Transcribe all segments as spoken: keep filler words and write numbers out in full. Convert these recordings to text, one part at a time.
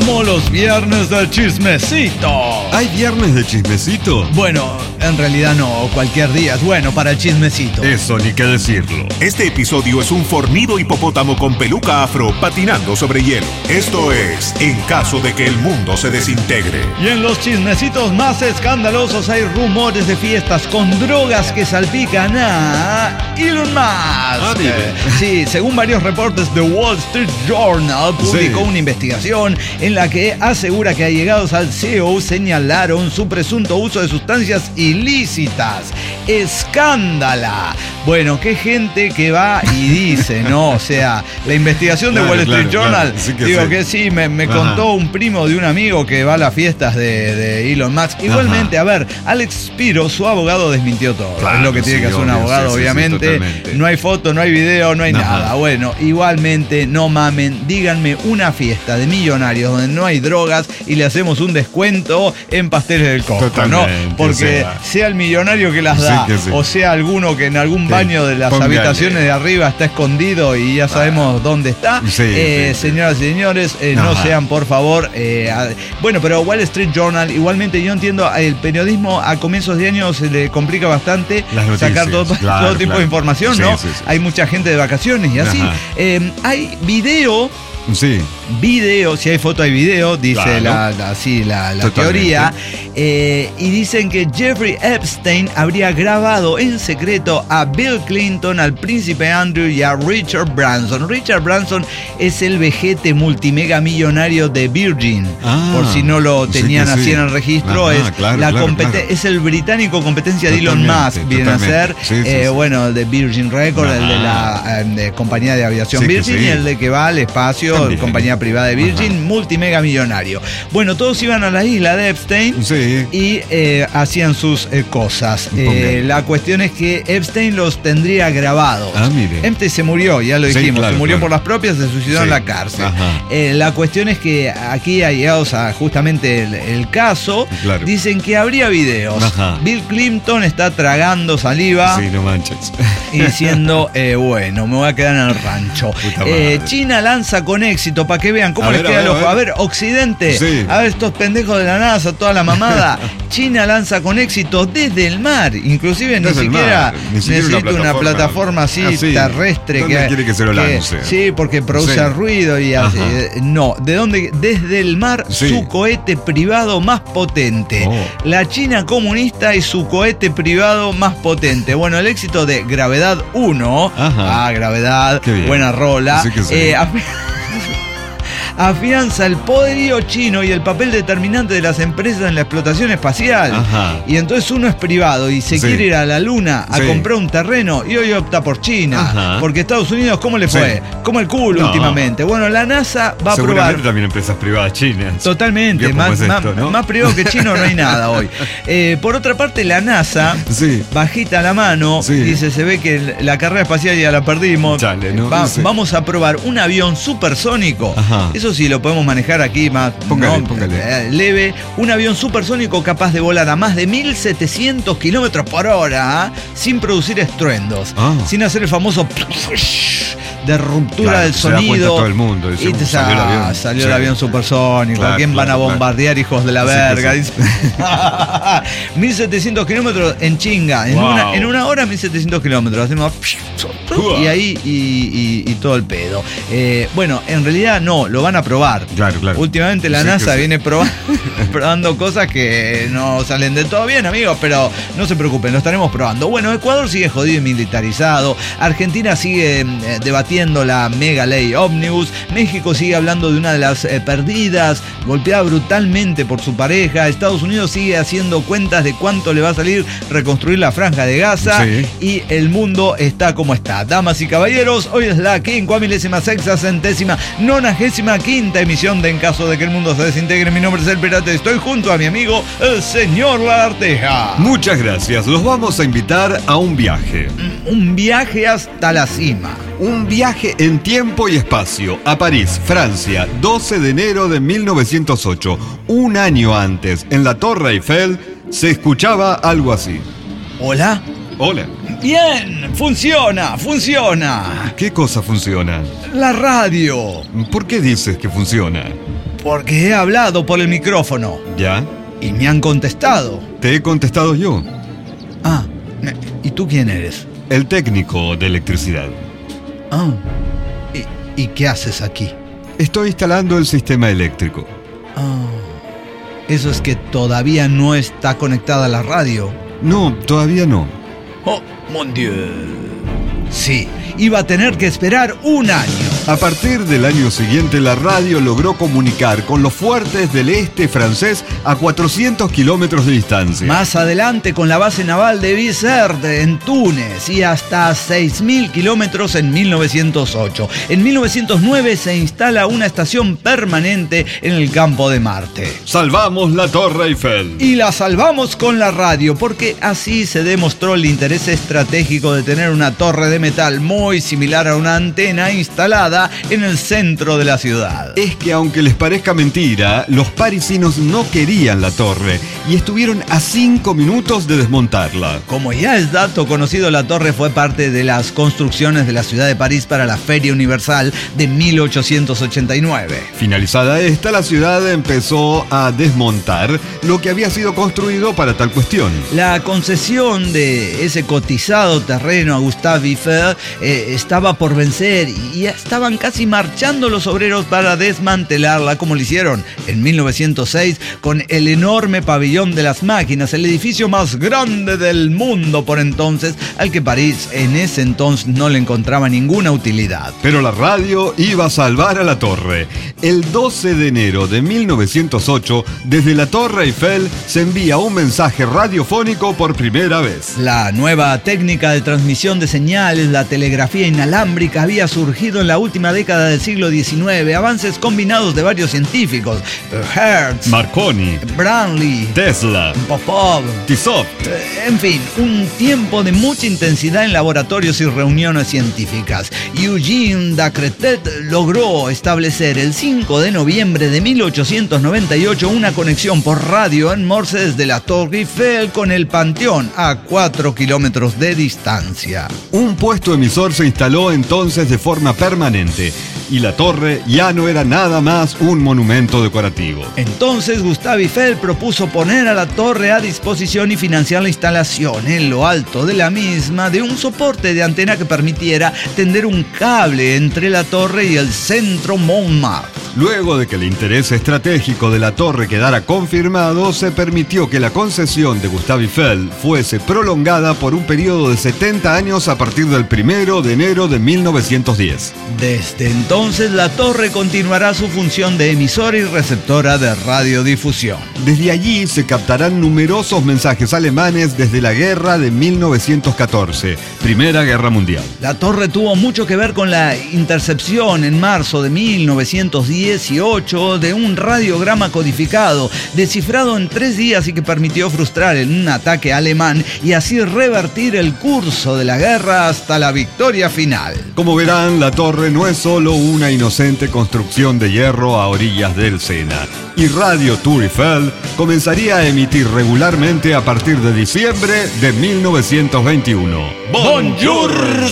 como los viernes del chismecito. ¿Hay viernes de chismecito? Bueno, en realidad no, cualquier día es bueno para el chismecito. Eso ni qué decirlo. Este episodio es un fornido hipopótamo con peluca afro patinando sobre hielo. Esto es En caso de que el mundo se desintegre. Y en los chismecitos más escandalosos hay rumores de fiestas con drogas que salpican a Elon Musk. Ah, eh, sí, según varios reportes de Wall Street Journal, publicó Sí. una investigación en la que asegura que allegados al C E O señalaron su presunto uso de sustancias ilícitas. ¡Escándala! Bueno, qué gente que va y dice, ¿no? O sea, la investigación de Claro, Wall Street claro, Journal, claro. Sí que digo sí. que sí, me, me Ajá. contó un primo de un amigo que va a las fiestas de, de Elon Musk. Igualmente, Ajá. a ver, Alex Spiro, su abogado, desmintió todo. Claro, es lo que tiene sí, que hacer un obvio, abogado, sí, sí, sí, obviamente. totalmente. No hay foto, no hay video, no hay Ajá. nada. Bueno, igualmente, no mamen, díganme una fiesta de millonarios donde no hay drogas y le hacemos un descuento en pasteles del Costco, Totalmente, ¿no? Porque o sea. sea el millonario que las Sí, da, que sí. o sea alguno que en algún Sí, baño de las póngale. habitaciones de arriba está escondido y ya sabemos dónde está. Sí, Eh, sí, sí. Señoras y señores, eh, no Ajá. sean, por favor, eh, a- bueno, pero Wall Street Journal, igualmente yo entiendo, el periodismo a comienzos de año se le complica bastante Las noticias, sacar todo, claro, todo tipo claro. de información, Sí, ¿no? sí, sí. Hay mucha gente de vacaciones y así. Ajá. Eh, hay video, Sí. video, si hay foto hay video, dice Claro. la, la, sí, la, la Totalmente. teoría, eh, y dicen que Jeffrey Epstein habría grabado en secreto a Bill Clinton, al príncipe Andrew y a Richard Branson. Richard Branson es el vejete multimega millonario de Virgin, Ah, por si no lo sí tenían que así sí. en el registro. Ajá, es, claro, la claro, compete- claro. es el británico competencia de Elon Totalmente, Musk, viene a ser, totalmente. Sí, sí, eh, sí. bueno, de Virgin Records, el de Ajá. la eh, de compañía de aviación Sí que Virgin, sí. y el de que va al espacio, También. compañía privada de Virgin, multimega millonario. Bueno, todos iban a la isla de Epstein Sí. y eh, hacían sus eh, cosas. Eh, Póngale. la cuestión es que Epstein los tendría grabados. Ah, mire. Epstein se murió, ya lo Sí, dijimos, claro, se murió claro. por las propias, se suicidó Sí. en la cárcel. Ajá. Eh, la cuestión es que aquí allegados a justamente el, el caso, Claro. dicen que habría videos. Ajá. Bill Clinton está tragando saliva Sí, no manches. y diciendo, eh, bueno, me voy a quedar en el rancho. Puta Eh, madre. China lanza con éxito, para que vean cómo A les ver, queda a el ver, ojo. a A ver. ver, Occidente, Sí. a ver estos pendejos de la NASA, toda la mamada. China lanza con éxito desde el mar, inclusive ni Desde el siquiera, mar, ni siquiera una necesita una plataforma, plataforma. así Ah, sí. terrestre. ¿Dónde quiere que se lo lance? Sí, porque produce Sí. ruido y así. Ajá. Eh, No, ¿de dónde? Desde el mar, Sí. su cohete privado más potente. Oh. La China comunista y su cohete privado más potente. Bueno, el éxito de Gravedad uno. Ajá. Ah, Gravedad, Qué bien. buena rola. Sí que sí. Eh, afi- afianza el poderío chino y el papel determinante de las empresas en la explotación espacial. Ajá. Y entonces uno es privado y se Sí. quiere ir a la luna a Sí. comprar un terreno y hoy opta por China. Ajá. Porque Estados Unidos, ¿cómo le fue? Sí. Como el culo No. últimamente. Bueno, la NASA va a Seguramente probar. también empresas privadas chinas. Totalmente, Vio cómo más, es más- esto, ¿no? más privado que chino no hay nada hoy. Eh, por otra parte, la NASA, Sí. bajita la mano, Sí. dice, se ve que la carrera espacial ya la perdimos. Chale, ¿no? Va- Sí. Vamos a probar un avión supersónico. Ajá. Eso sí, lo podemos manejar aquí más Póngale, ¿no? póngale. Eh, leve. Un avión supersónico capaz de volar a más de mil setecientos kilómetros por hora, ¿ah? Sin producir estruendos, Ah. sin hacer el famoso de ruptura Claro, del se da cuenta sonido. todo el mundo, dice, Y te- salió el avión. salió Sí. el avión supersónico. Claro, ¿A quién van claro, a claro. bombardear, hijos de la Sí, verga? que Dice. mil setecientos kilómetros en chinga. En, Wow. una, en una hora, mil setecientos kilómetros. Hacemos. Y ahí y, y- y todo el pedo. Eh, bueno, en realidad no, lo van a probar. Claro, claro. Últimamente la Sí, que NASA sí. viene probando, probando cosas que no salen del todo bien, amigos, pero no se preocupen, lo estaremos probando. Bueno, Ecuador sigue jodido y militarizado. Argentina sigue eh, debatiendo la mega ley Omnibus. México sigue hablando de una de las eh, perdidas, golpeada brutalmente por su pareja. Estados Unidos sigue haciendo cuentas de cuánto le va a salir reconstruir la franja de Gaza. Sí. Y el mundo está como está. Damas y caballeros, hoy es la quincuamilésima sexagésima nonagésima quinta emisión de En caso de que el mundo se desintegre. Mi nombre es El Pirata y estoy junto a mi amigo, el señor Lagarteja. Muchas gracias. Los vamos a invitar a un viaje. Un viaje hasta la cima. Un viaje en tiempo y espacio a París, Francia, doce de enero de mil novecientos ocho. Un año antes, en la Torre Eiffel, se escuchaba algo así. ¿Hola? Hola. Bien, funciona, funciona. ¿Qué cosa funciona? La radio. ¿Por qué dices que funciona? Porque he hablado por el micrófono. ¿Ya? Y me han contestado. Te he contestado yo. Ah, ¿y tú quién eres? El técnico de electricidad. Ah, ¿y, y qué haces aquí? Estoy instalando el sistema eléctrico. Ah, eso es que todavía no está conectada a la radio. No, todavía no. Oh, mon Dieu. Sí, iba a tener que esperar un año. A partir del año siguiente, la radio logró comunicar con los fuertes del este francés a cuatrocientos kilómetros de distancia. Más adelante con la base naval de Bizerte en Túnez y hasta seis mil kilómetros en mil novecientos ocho. En mil novecientos nueve se instala una estación permanente en el campo de Marte. Salvamos la Torre Eiffel. Y la salvamos con la radio, porque así se demostró el interés estratégico de tener una torre de metal muy similar a una antena instalada en el centro de la ciudad. Es que aunque les parezca mentira, los parisinos no querían la torre y estuvieron a cinco minutos de desmontarla. Como ya es dato conocido, la torre fue parte de las construcciones de la ciudad de París para la Feria Universal de mil ochocientos ochenta y nueve. Finalizada esta, la ciudad empezó a desmontar lo que había sido construido para tal cuestión. La concesión de ese cotizado terreno a Gustave Eiffel eh, estaba por vencer y ya estaban casi marchando los obreros para desmantelarla, como lo hicieron en mil novecientos seis con el enorme pabellón de las máquinas, el edificio más grande del mundo por entonces, al que París en ese entonces no le encontraba ninguna utilidad. Pero la radio iba a salvar a la torre. El doce de enero de mil novecientos ocho, desde la Torre Eiffel se envía un mensaje radiofónico por primera vez. La nueva técnica de transmisión de señales, la telegrafía inalámbrica, había surgido en la última década del siglo diecinueve. Avances combinados de varios científicos: Hertz, Marconi, Branly, Tesla, Popov, Tissot. En fin, un tiempo de mucha intensidad en laboratorios y reuniones científicas. Eugene Dacretet logró establecer el cinco de noviembre de mil ochocientos noventa y ocho una conexión por radio en Morse desde la Torre Eiffel con el Panteón a cuatro kilómetros de distancia. Un puesto emisor se instaló entonces de forma permanente y la torre ya no era nada más un monumento decorativo. Entonces Gustave Eiffel propuso poner a la torre a disposición y financiar la instalación en lo alto de la misma de un soporte de antena que permitiera tender un cable entre la torre y el centro Montmartre. Luego de que el interés estratégico de la torre quedara confirmado, se permitió que la concesión de Gustave Eiffel fuese prolongada por un periodo de setenta años a partir del primero de enero de mil novecientos diez. Desde entonces, la torre continuará su función de emisora y receptora de radiodifusión. Desde allí se captarán numerosos mensajes alemanes desde la guerra de mil novecientos catorce, Primera Guerra Mundial. La torre tuvo mucho que ver con la intercepción en marzo de mil novecientos dieciocho de un radiograma codificado, descifrado en tres días y que permitió frustrar en un ataque alemán y así revertir el curso de la guerra hasta la victoria final. Como verán, la torre no es solo una inocente construcción de hierro a orillas del Sena. Y Radio Tour Eiffel comenzaría a emitir regularmente a partir de diciembre de mil novecientos veintiuno. ¡Bonjour,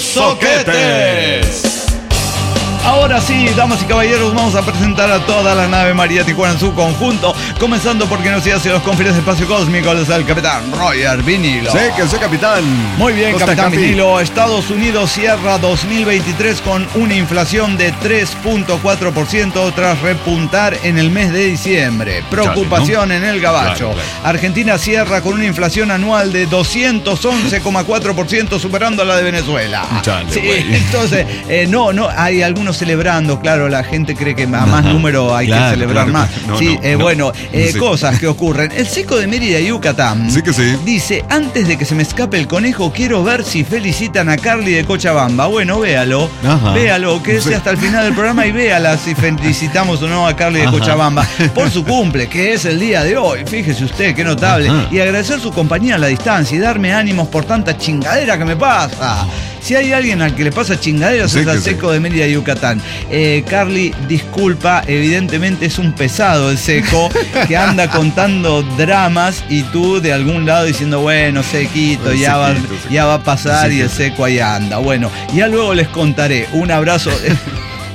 soquetes! Ahora sí, damas y caballeros, vamos a presentar a toda la nave María Tijuana en su conjunto, comenzando porque nos hace los confines del espacio cósmico, les da el capitán Roger Vinilo. Sé que soy capitán. Muy bien, Costa capitán Capi. Vinilo. Estados Unidos cierra dos mil veintitrés con una inflación de tres punto cuatro por ciento tras repuntar en el mes de diciembre. Preocupación Chale, ¿no? en el gabacho. Claro, claro. Argentina cierra con una inflación anual de doscientos once coma cuatro por ciento, superando a la de Venezuela. Chale, sí, güey. entonces, eh, no, no, hay algunos celebrando, claro, la gente cree que a más Ajá. número hay Claro, que celebrar claro, más. claro. No, sí, no, eh, no. bueno, eh, Sí. cosas que ocurren. El seco de Mérida, Yucatán, Sí que sí. dice: antes de que se me escape el conejo, quiero ver si felicitan a Carly de Cochabamba. Bueno, véalo, Ajá. véalo, quédese Sí. hasta el final del programa y véala si felicitamos o no a Carly de Ajá. Cochabamba por su cumple, que es el día de hoy. Fíjese usted, qué notable. Ajá. Y agradecer su compañía a la distancia y darme ánimos por tanta chingadera que me pasa. Si hay alguien al que le pasa chingaderas Sí es al que sí. seco de Mérida, Yucatán. Eh, Carly, disculpa, evidentemente es un pesado el seco que anda contando dramas y tú de algún lado diciendo, bueno, sequito, El ya, va, sequito, sequito. ya va a pasar y el Sequito. seco ahí anda. Bueno, ya luego les contaré. Un abrazo.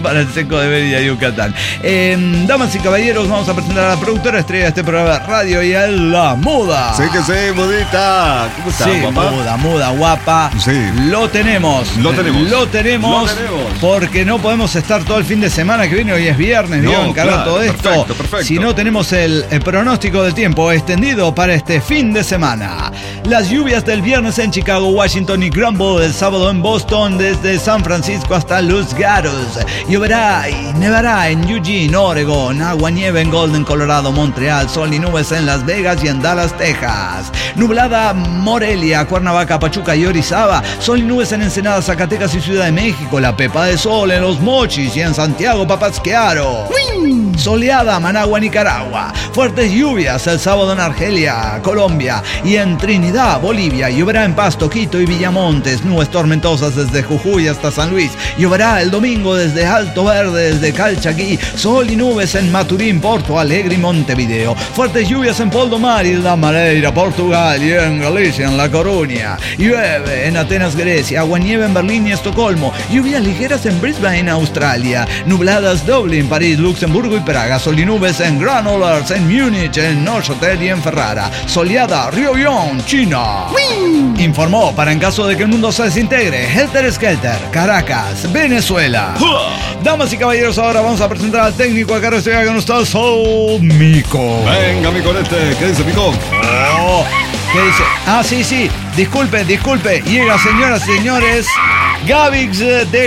para el seco de Mérida, Yucatán. Eh, damas y caballeros, vamos a presentar a la productora estrella de este programa de radio y a la muda. Sí que sí, mudita. ¿Cómo estás, Sí, papá? muda, muda, guapa. Sí. Lo tenemos. Lo tenemos. Lo tenemos. Lo tenemos. Porque no podemos estar todo el fin de semana que viene. Hoy es viernes, No, ¿vio? Encargar claro, todo esto. perfecto, perfecto. Si no tenemos el, el pronóstico del tiempo extendido para este fin de semana. Las lluvias del viernes en Chicago, Washington y Grumble. El sábado en Boston, desde San Francisco hasta Los Gatos. Lloverá y nevará en Eugene, Oregon. Agua nieve en Golden, Colorado, Montreal. Sol y nubes en Las Vegas y en Dallas, Texas. Nublada Morelia, Cuernavaca, Pachuca y Orizaba. Sol y nubes en Ensenada, Zacatecas y Ciudad de México. La Pepa de Sol en Los Mochis y en Santiago, Papasquiaro. Soleada Managua, Nicaragua. Fuertes lluvias el sábado en Argelia, Colombia y en Trinidad, Bolivia. Lloverá en Pasto, Quito y Villamontes. Nubes tormentosas desde Jujuy hasta San Luis. Lloverá el domingo desde Alto Verde, desde Calchaquí. Sol y nubes en Maturín, Porto Alegre y Montevideo. Fuertes lluvias en Poldomar y La Madeira, Portugal y en Galicia, en La Coruña. Llueve en Atenas, Grecia. Aguanieve en Berlín y Estocolmo. Lluvias ligeras en Brisbane, Australia. Nubladas Dublín, París, Luxemburgo y Praga. Sol y nubes en Granollers, en Múnich, en Neuchâtel y en Ferrara. Soleada Rioyon, China. ¡Wii! Informó para en caso de que el mundo se desintegre. Helter Skelter, Caracas, Venezuela. Damas y caballeros, ahora vamos a presentar al técnico de carro de con ustedes, Sol Mico. Venga, mi colete. ¿Qué dice, Pico? Oh, ¿qué dice? Ah, sí, sí. Disculpe, disculpe. Llega, señoras y señores, Gavix de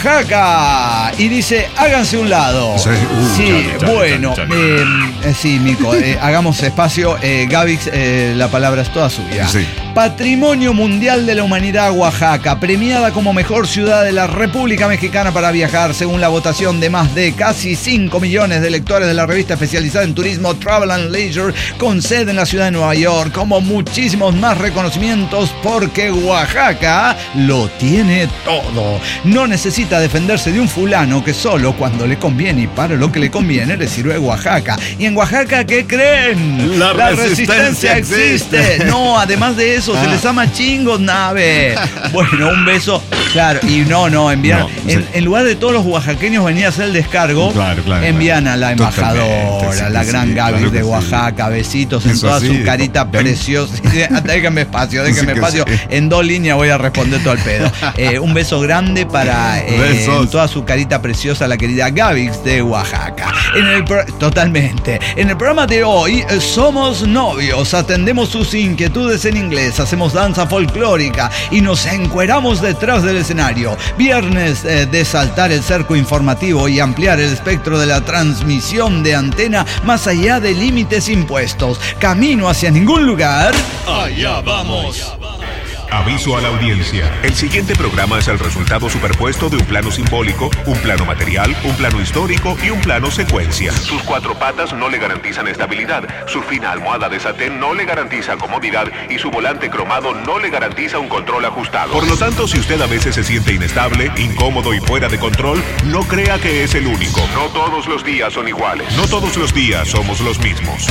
Oaxaca. Y dice, háganse un lado. Sí, uh, Sí, chale, chale, bueno. chale, chale. Eh, eh, sí, Mico, eh, hagamos espacio. Eh, Gavix, eh, la palabra es toda suya. Sí. Patrimonio Mundial de la Humanidad Oaxaca, premiada como mejor ciudad de la República Mexicana para viajar, según la votación de más de casi cinco millones de lectores de la revista especializada en turismo Travel and Leisure, con sede en la ciudad de Nueva York, como muchísimos más reconocimientos, porque Oaxaca lo tiene todo. No necesita defenderse de un fulano que solo cuando le conviene y para lo que le conviene le sirve Oaxaca. ¿Y en Oaxaca qué creen? La resistencia existe. No, además de eso, se Ah. les ama chingos, nave. Bueno, un beso. Claro, y no, no, envían. No, en, sí. en lugar de todos los oaxaqueños venía a hacer el descargo, Claro, claro, envían claro. a la Totalmente, embajadora, sí, la sí, gran sí, Gaby claro que de sí. Oaxaca, besitos en Eso toda sí, su carita ven. preciosa. Déjenme espacio, déjenme Sí que espacio. sí. En dos líneas voy a responder todo el pedo. Eh, un beso grande para eh, Besos. en toda su carita preciosa, la querida Gavix de Oaxaca. En el pro- Totalmente. En el programa de hoy, eh, somos novios, atendemos sus inquietudes en inglés, hacemos danza folclórica y nos encueramos detrás del escenario. Viernes eh, de saltar el cerco informativo y ampliar el espectro de la transmisión de antena más allá de límites impuestos. Camino hacia ningún lugar. Allá vamos. Aviso a la audiencia. El siguiente programa es el resultado superpuesto de un plano simbólico, un plano material, un plano histórico y un plano secuencia. Sus cuatro patas no le garantizan estabilidad, su fina almohada de satén no le garantiza comodidad y su volante cromado no le garantiza un control ajustado. Por lo tanto, si usted a veces se siente inestable, incómodo y fuera de control, no crea que es el único. No todos los días son iguales. No todos los días somos los mismos.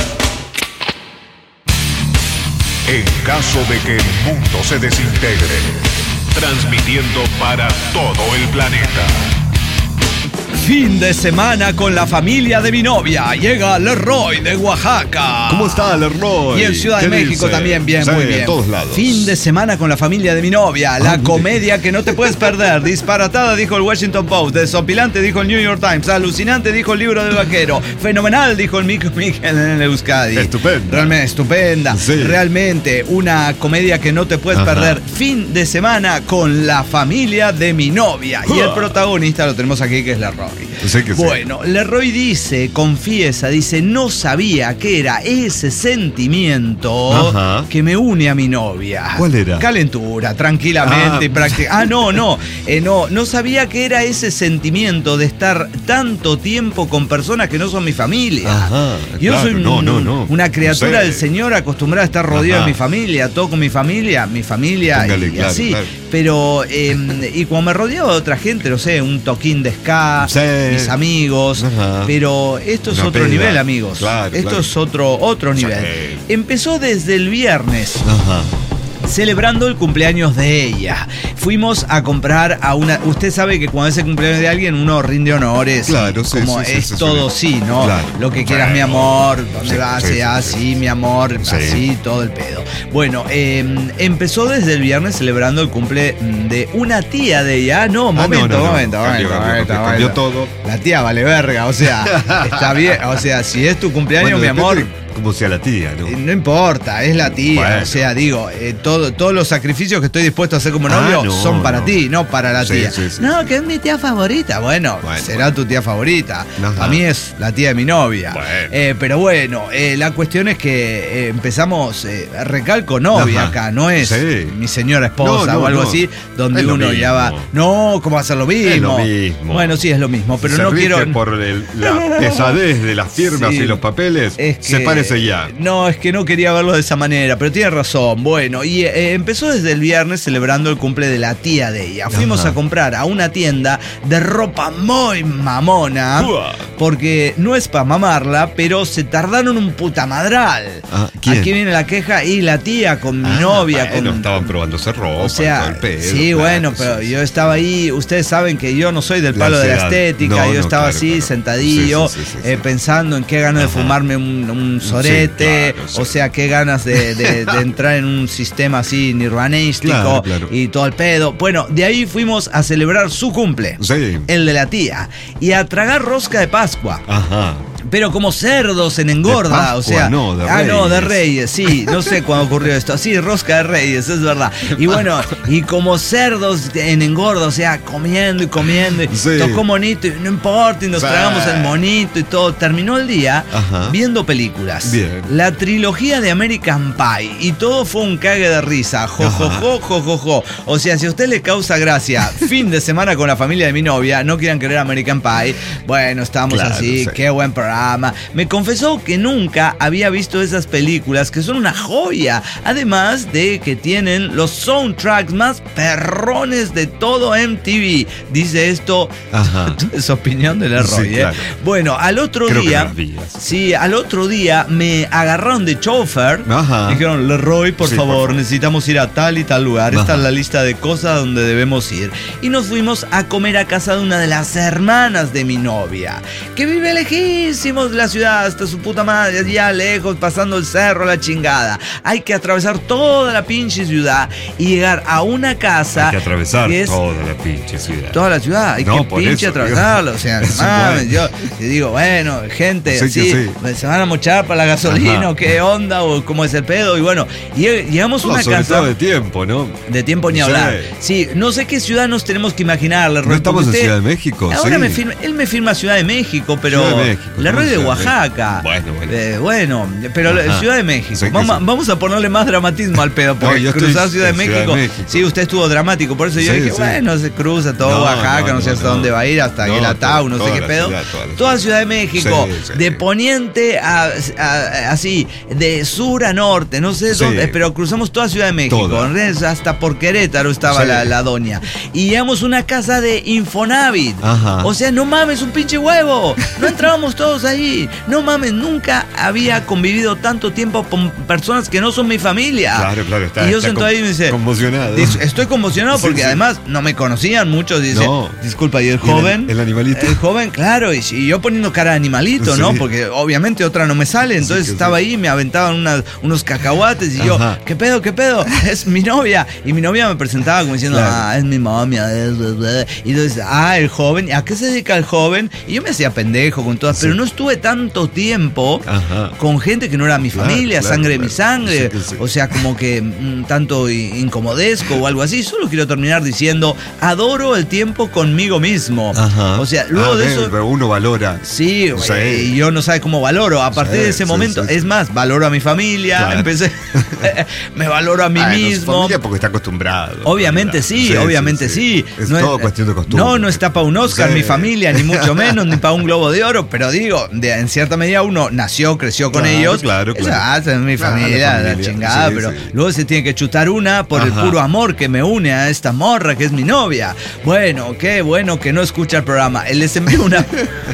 En caso de que el mundo se desintegre, transmitiendo para todo el planeta. Fin de semana con la familia de mi novia. Llega Leroy de Oaxaca. ¿Cómo está, Leroy? Y en Ciudad de ¿Qué México dice? también, bien, Sí, muy en bien. todos lados. Fin de semana con la familia de mi novia. La comedia que no te puedes perder. Disparatada, dijo el Washington Post. Desopilante, dijo el New York Times. Alucinante, dijo el Libro del Vaquero. Fenomenal, dijo el Mico Miguel en el Euskadi. Estupenda. Realmente, estupenda. Sí. Realmente, una comedia que no te puedes Ajá. perder. Fin de semana con la familia de mi novia. Y el protagonista lo tenemos aquí, que es Leroy. Sí que sí. Bueno, Leroy dice, confiesa, dice, no sabía que era ese sentimiento Ajá. que me une a mi novia. ¿Cuál era? Calentura, tranquilamente Ah. y práctica. Ah, no, no, eh, no, no sabía que era ese sentimiento de estar tanto tiempo con personas que no son mi familia. Ajá, Yo claro, soy un- no, no, no. una criatura No sé. del Señor acostumbrada a estar rodeado Ajá. de mi familia, todo con mi familia, mi familia Póngale, y, y claro, así. claro. Pero, eh, y cuando me rodeaba de otra gente, no sé, un toquín de ska, Sí. mis amigos, Ajá. pero esto es Una otro peda. nivel, amigos. Claro, esto claro. es otro, otro Sí. nivel. Empezó desde el viernes, Ajá. celebrando el cumpleaños de ella. fuimos a comprar a una... Usted sabe que cuando es el cumpleaños de alguien uno rinde honores. Claro, sí, como sí, es sí, sí, todo sí. sí, ¿no? Claro. Lo que quieras, Sí. mi amor, ¿dónde Sí, vas? sí, Sí, ah, sí, sí, sí. mi amor, Sí. así, todo el pedo. Bueno, eh, empezó desde el viernes celebrando el cumple de una tía de ella. No, Ah, momento, no, no, no. momento, Cambió, momento, cambió, momento, cambió, cambió momento. todo. La tía vale verga, o sea, está bien, o sea, si es tu cumpleaños, Bueno, mi amor, depende como sea la tía, ¿no? eh, no importa, es la tía, Bueno. o sea, digo, eh, todo, todos los sacrificios que estoy dispuesto a hacer como Ah, novio no, son para no. ti, no para la Sí, tía. sí, sí, no, sí. que es mi tía favorita. Bueno, Bueno, será bueno. tu tía favorita. Ajá. A mí es la tía de mi novia. Bueno. Eh, pero bueno, eh, la cuestión es que eh, empezamos, eh, recalco novia Ajá. acá, no es Sí. mi señora esposa No, no, o algo no. así, donde Es lo uno ya va. mismo. No, ¿cómo va a ser lo mismo? Es lo mismo. Bueno, sí, es lo mismo, pero Se no rige quiero. por el- la pesadez de las firmas Sí. y los papeles, Es que, se parece ya. No, es que no quería verlo de esa manera, pero tiene razón. Bueno, y eh, empezó desde el viernes celebrando el cumple de la tía de ella. Fuimos Ajá. a comprar a una tienda de ropa muy mamona, Uah. porque no es para mamarla, pero se tardaron un puta madral. Ah, ¿quién? Aquí viene la queja y la tía con mi Ah, novia. bueno, con, estaban probándose ropa, o sea, todo el pedo, sí, claro, bueno, sí, pero sí. yo estaba ahí, ustedes saben que yo no soy del La palo de la ansiedad. estética, No, yo no, estaba claro, así, claro. sentadillo, Sí, sí, sí, sí, eh, sí. pensando en qué ganas de Ajá. fumarme un, un sorete, Sí, claro, sí. o sea, qué ganas de, de- de entrar en un sistema así nirvanístico Claro, claro. y todo el pedo. Bueno, de ahí fuimos a celebrar su cumple, Sí. el de la tía, y a tragar rosca de Pascua. Ajá. Pero como cerdos en engorda, De Pascua, o sea. no, de ah, no, de Reyes. Reyes, sí. No sé cuándo ocurrió esto. Sí, rosca de Reyes, es verdad. Y bueno, y como cerdos en engorda, o sea, comiendo y comiendo. Y Sí. tocó monito y no importa, y nos Sí. tragamos el monito y todo. Terminó el día Ajá. viendo películas. Bien. La trilogía de American Pie. Y todo fue un cague de risa. Jo, jo, Ajá. jo, jo, jo, jo. O sea, si a usted le causa gracia fin de semana con la familia de mi novia, no quieran querer American Pie. Bueno, estamos Claro, así, sí. qué buen programa. Me confesó que nunca había visto esas películas que son una joya. Además de que tienen los soundtracks más perrones de todo M T V. Dice esto, Ajá. es opinión del error. Sí, ¿eh? claro. Bueno, al otro Creo que día. las vías. Sí, al otro día me agarraron de chofer. Ajá. Dijeron, Leroy, por, Sí, favor, por favor. necesitamos ir a tal y tal lugar. Esta Ajá. es la lista de cosas donde debemos ir. Y nos fuimos a comer a casa de una de las hermanas de mi novia, que vive lejísimos de la ciudad, hasta su puta madre, allá lejos, pasando el cerro, la chingada. Hay que atravesar toda la pinche ciudad y llegar a una casa Hay que atravesar que es toda la pinche ciudad. toda la ciudad, hay No, que por pinche eso, atravesarlo, o sea, no Eso mames, bueno. yo te digo, bueno, gente, Sí, así, que sí. se van a mochar para la gasolina, Ajá. o qué onda, o cómo es el pedo, y bueno, lleg- llegamos a No, una sobre casa todo de tiempo, ¿no? de tiempo ni Sí. hablar. Sí, no sé qué ciudad nos tenemos que imaginar, Leroy, ¿No estamos porque en usted- Ciudad de México? Ahora sí. me firma, él me firma Ciudad de México, pero Ciudad de México, Leroy no, de Ciudad de Oaxaca. Bueno, bueno. Eh, bueno, pero Ajá. Ciudad de México. Sí que vamos, sí. vamos a ponerle más dramatismo al pedo, porque No, yo estoy cruzar Ciudad de, en Ciudad México, de México. sí, usted estuvo dramático, por eso yo Sí, dije, sí. bueno, se cruza todo No, Oaxaca, no, no, sé no, hasta no. dónde va a ir, hasta No, Guelatao, no sé toda qué la pedo. ciudad, toda la toda ciudad. Ciudad de México, Sí, sí. de poniente a, a- así, de sur a norte, no sé Sí. dónde, pero cruzamos toda Ciudad de México, Toda. en realidad, hasta por Querétaro estaba Sí. la, la doña. Y llegamos a una casa de Infonavit. Ajá. O sea, no mames, un pinche huevo. No entrábamos todos ahí. No mames, nunca había convivido tanto tiempo con personas que no son mi familia. Claro, claro, está, Y yo está sento con- ahí y me dice, conmocionado. dice, estoy conmocionado Sí, porque sí. además no me conocían muchos. Dice, No. disculpa, ¿y el ¿Y el- joven? el animalito? El joven, claro, y, y yo poniendo cara de animalito, ¿no? Sí. Porque obviamente otra no me sale. Entonces que estaba sí. ahí, me aventaban unas- unos cacahuates y yo, Ajá. ¿qué pedo, qué pedo? Es mi novia. Y mi novia me presentaba como diciendo, Claro. ah, es mi momia. es, es, es. Y entonces, ah, el joven, ¿a qué se dedica el joven? Y yo me hacía pendejo con todas, Sí. pero no estuve tanto tiempo Ajá. con gente que no era mi Claro, familia, claro, sangre de claro. mi sangre. Sí que sí. O sea, como que un tanto i- incomodesco o algo así. Solo quiero terminar diciendo, adoro el tiempo conmigo mismo. Ajá. O sea, luego Ah, de bien, eso... pero uno valora. Sí, Sí. eh, y yo no sabe cómo valoro. A partir Sí, de ese sí, momento, sí, sí. es más, valoro a mi familia, Claro. empecé, me valoro a mí Ah, no, su mismo. familia porque está acostumbrado. Obviamente sí, obviamente sí. Es No todo cuestión de costumbre. No, no está para un Oscar Sí. mi familia, ni mucho menos, ni para un Globo de Oro, pero digo, eso, de, en cierta medida, uno nació, creció con claro, ellos. Claro, claro. Esa, esa es mi Claro, familia, la la, familia, chingada, sí, pero sí. luego se tiene que chutar una por Ajá. el puro amor que me une a esta morra que es mi novia. Bueno, qué bueno que no escucha el programa. Él les envió una...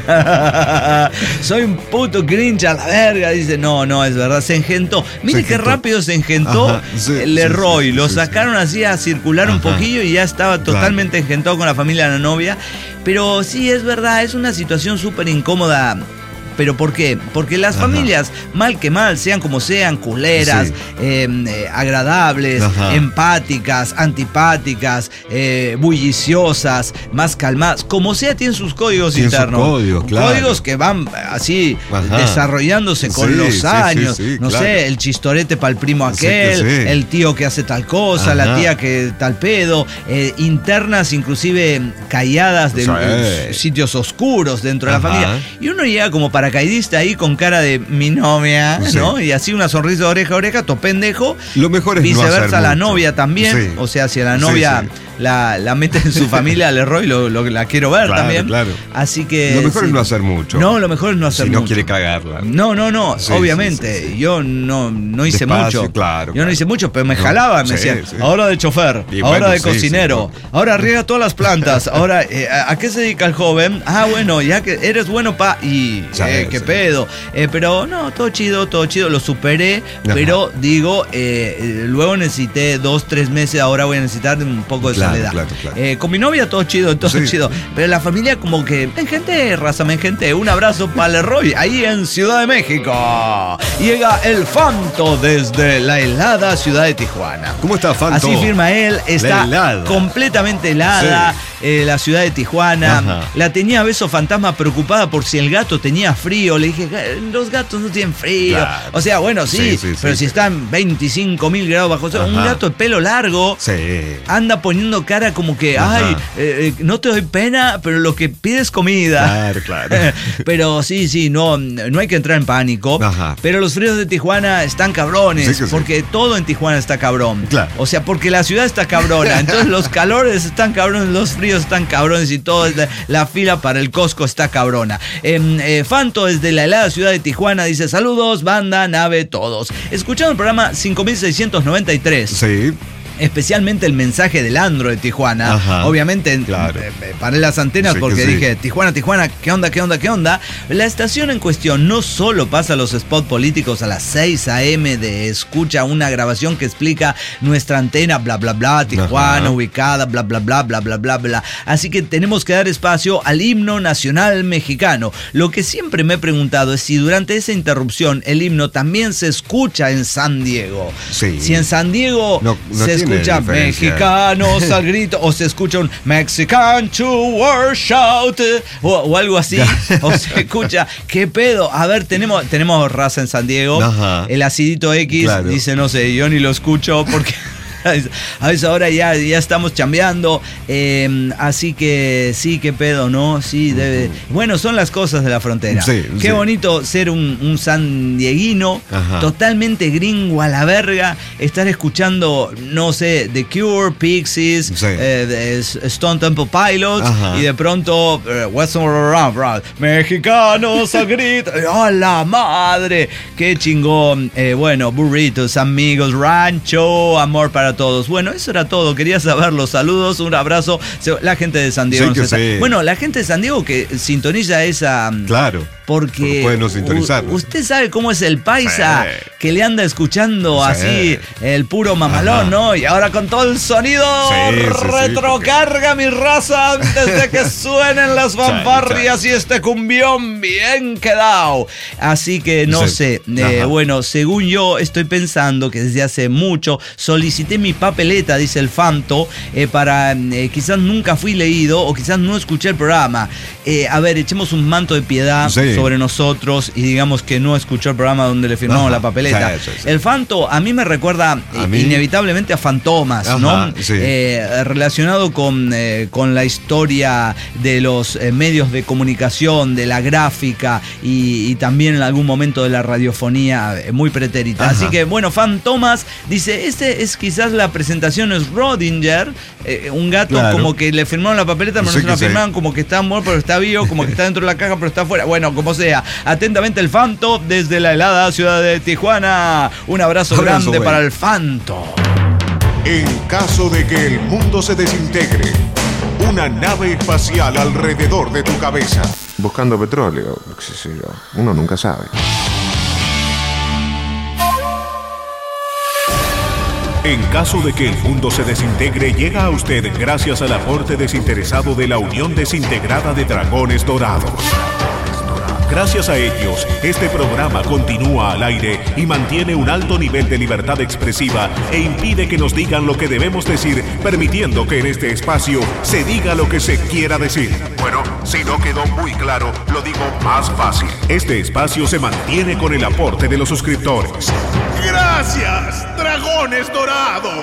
Soy un puto grinch a la verga. Dice, no, no, es verdad, se engentó. Mire Se qué engentó. rápido se engentó Ajá, sí, el sí, Leroy. sí, Lo sí, sacaron sí. así a circular un Ajá. poquillo y ya estaba totalmente engentado con la familia de la novia. Pero sí, es verdad, es una situación súper incómoda. ¿Pero por qué? Porque las Ajá. familias, mal que mal, sean como sean, culeras, Sí. eh, eh, agradables, Ajá. empáticas, antipáticas, eh, bulliciosas, más calmadas, como sea, tienen sus códigos Tienen sus internos. códigos, claro. Códigos que van así Ajá. desarrollándose con Sí, los sí, años. sí, sí, no claro. sé, el chistorete para el primo Sí, aquel, que sí. el tío que hace tal cosa, la Ajá. tía que tal pedo, eh, internas inclusive calladas de Sí. eh, sitios oscuros dentro de la Ajá. familia. Y uno llega como paracaidista ahí con cara de mi novia, Sí. ¿no? Y así una sonrisa de oreja a oreja, to pendejo. Lo mejor es no Viceversa, hacer la mucho. novia también. Sí. O sea, si a la Sí, novia sí. La, la mete en su familia, le Leroy, lo, lo, la quiero ver Claro, también. claro. Así que. Lo mejor sí. es no hacer mucho. No, lo mejor es no hacer Si mucho. no quiere cagarla. No, no, no, Sí, obviamente. sí, sí, sí. Yo no, no hice Despacio, mucho. claro, Yo claro. no hice mucho, pero me No, jalaban, me sí, decían, sí. ahora de chofer, Y ahora bueno, de sí, cocinero, sí, ahora riega todas las plantas, ahora, eh, ¿a qué se dedica el joven? Ah, bueno, ya que eres bueno pa... Y, Sí, eh, qué sí. pedo. Eh, pero no, todo chido, todo chido, lo superé, Ajá. pero digo, eh, eh, luego necesité dos, tres meses, ahora voy a necesitar un poco de Claro, soledad. claro, claro. Eh, con mi novia todo chido, todo Sí. chido. Pero la familia como que, en gente, raza, men gente, un abrazo para Leroy, ahí en Ciudad de México. Llega el Fanto desde la helada ciudad de Tijuana. ¿Cómo está, Fanto? Así firma él, está helada. completamente helada eh, la ciudad de Tijuana. Ajá. La tenía Beso Fantasma preocupada por si el gato tenía frío. Le dije, los gatos no tienen frío. Claro. O sea, bueno, sí, Sí, sí, pero sí, si sí. están veinticinco mil grados bajo cero, un Ajá. gato de pelo largo Sí. anda poniendo cara como que, Ajá. ay, eh, eh, no te doy pena, pero lo que pides es comida. Claro, claro. Pero sí, sí, no, no hay que entrar en pánico. Ajá. Pero los fríos de Tijuana están cabrones, Sí que sí. porque todo en Tijuana está cabrón. Claro. O sea, porque la ciudad está cabrona. Entonces los calores están cabrones, los fríos están cabrones y todo, la, la fila para el Costco está cabrona. Eh, eh, Fanto desde la helada ciudad de Tijuana dice, saludos, banda, nave, todos. Escuchando el programa cinco mil seiscientos noventa y tres. Sí. Especialmente el mensaje del Andro de Tijuana. Ajá, Obviamente, claro. eh, eh, paré las antenas Sí que porque sí. dije, Tijuana, Tijuana, ¿qué onda, qué onda, qué onda? La estación en cuestión no solo pasa los spots políticos a las seis a.m. de escucha una grabación que explica nuestra antena, bla, bla, bla, Tijuana, Ajá. ubicada, bla, bla, bla, bla, bla, bla, bla. Así que tenemos que dar espacio al himno nacional mexicano. Lo que siempre me he preguntado es si durante esa interrupción el himno también se escucha en San Diego. Sí. Si en San Diego No- no se tiene escucha diferencia. mexicanos al grito o se escucha un Mexican to war shout o, o algo así o se escucha qué pedo, a ver, tenemos tenemos raza en San Diego. Ajá. El acidito X Claro. dice, no sé, yo ni lo escucho porque a veces ahora ya, ya estamos chambeando, eh, así que sí, qué pedo, ¿no? Sí, debe. Bueno, son las cosas de la frontera. Sí, qué sí. bonito ser un, un sandieguino, Ajá. totalmente gringo a la verga, estar escuchando, no sé, The Cure, Pixies, Sí. eh, de S- Stone Temple Pilots, Ajá. y de pronto, eh, Western Around, bro, mexicanos a grito, ¡oh, la madre! ¡Qué chingón! Eh, bueno, burritos, amigos, rancho, amor para todos. Bueno, eso era todo. Quería saber los saludos, un abrazo. Se- La gente de San Diego. Sí nos que está- sí. Bueno, la gente de San Diego que sintoniza esa. Claro. Porque Porque puede no sintonizarnos. u- usted sabe cómo es el paisa Sí. que le anda escuchando Sí. así el puro mamalón, Ajá. ¿no? Y ahora con todo el sonido Sí, sí, sí, retrocarga mi raza antes de que suenen las fanfarrias sí. y este cumbión bien quedado. Así que no Sí. sé. Eh, Ajá. bueno, según yo estoy pensando que desde hace mucho solicité mi papeleta, dice el Fanto, eh, para eh, quizás nunca fui leído o quizás no escuché el programa. Eh, a ver, echemos un manto de piedad Sí. sobre nosotros y digamos que no escuchó el programa donde le firmamos Ajá. la papeleta. paleta. Sí, sí, sí. El Fanto a mí me recuerda ¿A mí? inevitablemente a Fantomas, Ajá, ¿no? sí. Eh, relacionado con, eh, con la historia de los eh, medios de comunicación, de la gráfica y, y también en algún momento de la radiofonía, eh, muy pretérita. Ajá. Así que bueno, Fantomas dice, este es quizás la presentación es Rodinger, eh, un gato Claro. como que le firmaron la papeleta, pero Sí no se la que sí. firmaron, como que está muerto, pero está vivo, como que está dentro de la caja, pero está afuera. Bueno, como sea. Atentamente el Fanto desde la helada ciudad de Tijuana. Un abrazo, Abrazo, grande güey. para el Fanto. En caso de que el mundo se desintegre, una nave espacial alrededor de tu cabeza. Buscando petróleo, qué sé yo, uno nunca sabe. En caso de que el mundo se desintegre, llega a usted gracias al aporte desinteresado de la Unión Desintegrada de Dragones Dorados. Gracias a ellos, este programa continúa al aire y mantiene un alto nivel de libertad expresiva e impide que nos digan lo que debemos decir, permitiendo que en este espacio se diga lo que se quiera decir. Bueno, si no quedó muy claro, lo digo más fácil. Este espacio se mantiene con el aporte de los suscriptores. ¡Gracias, Dragones Dorados!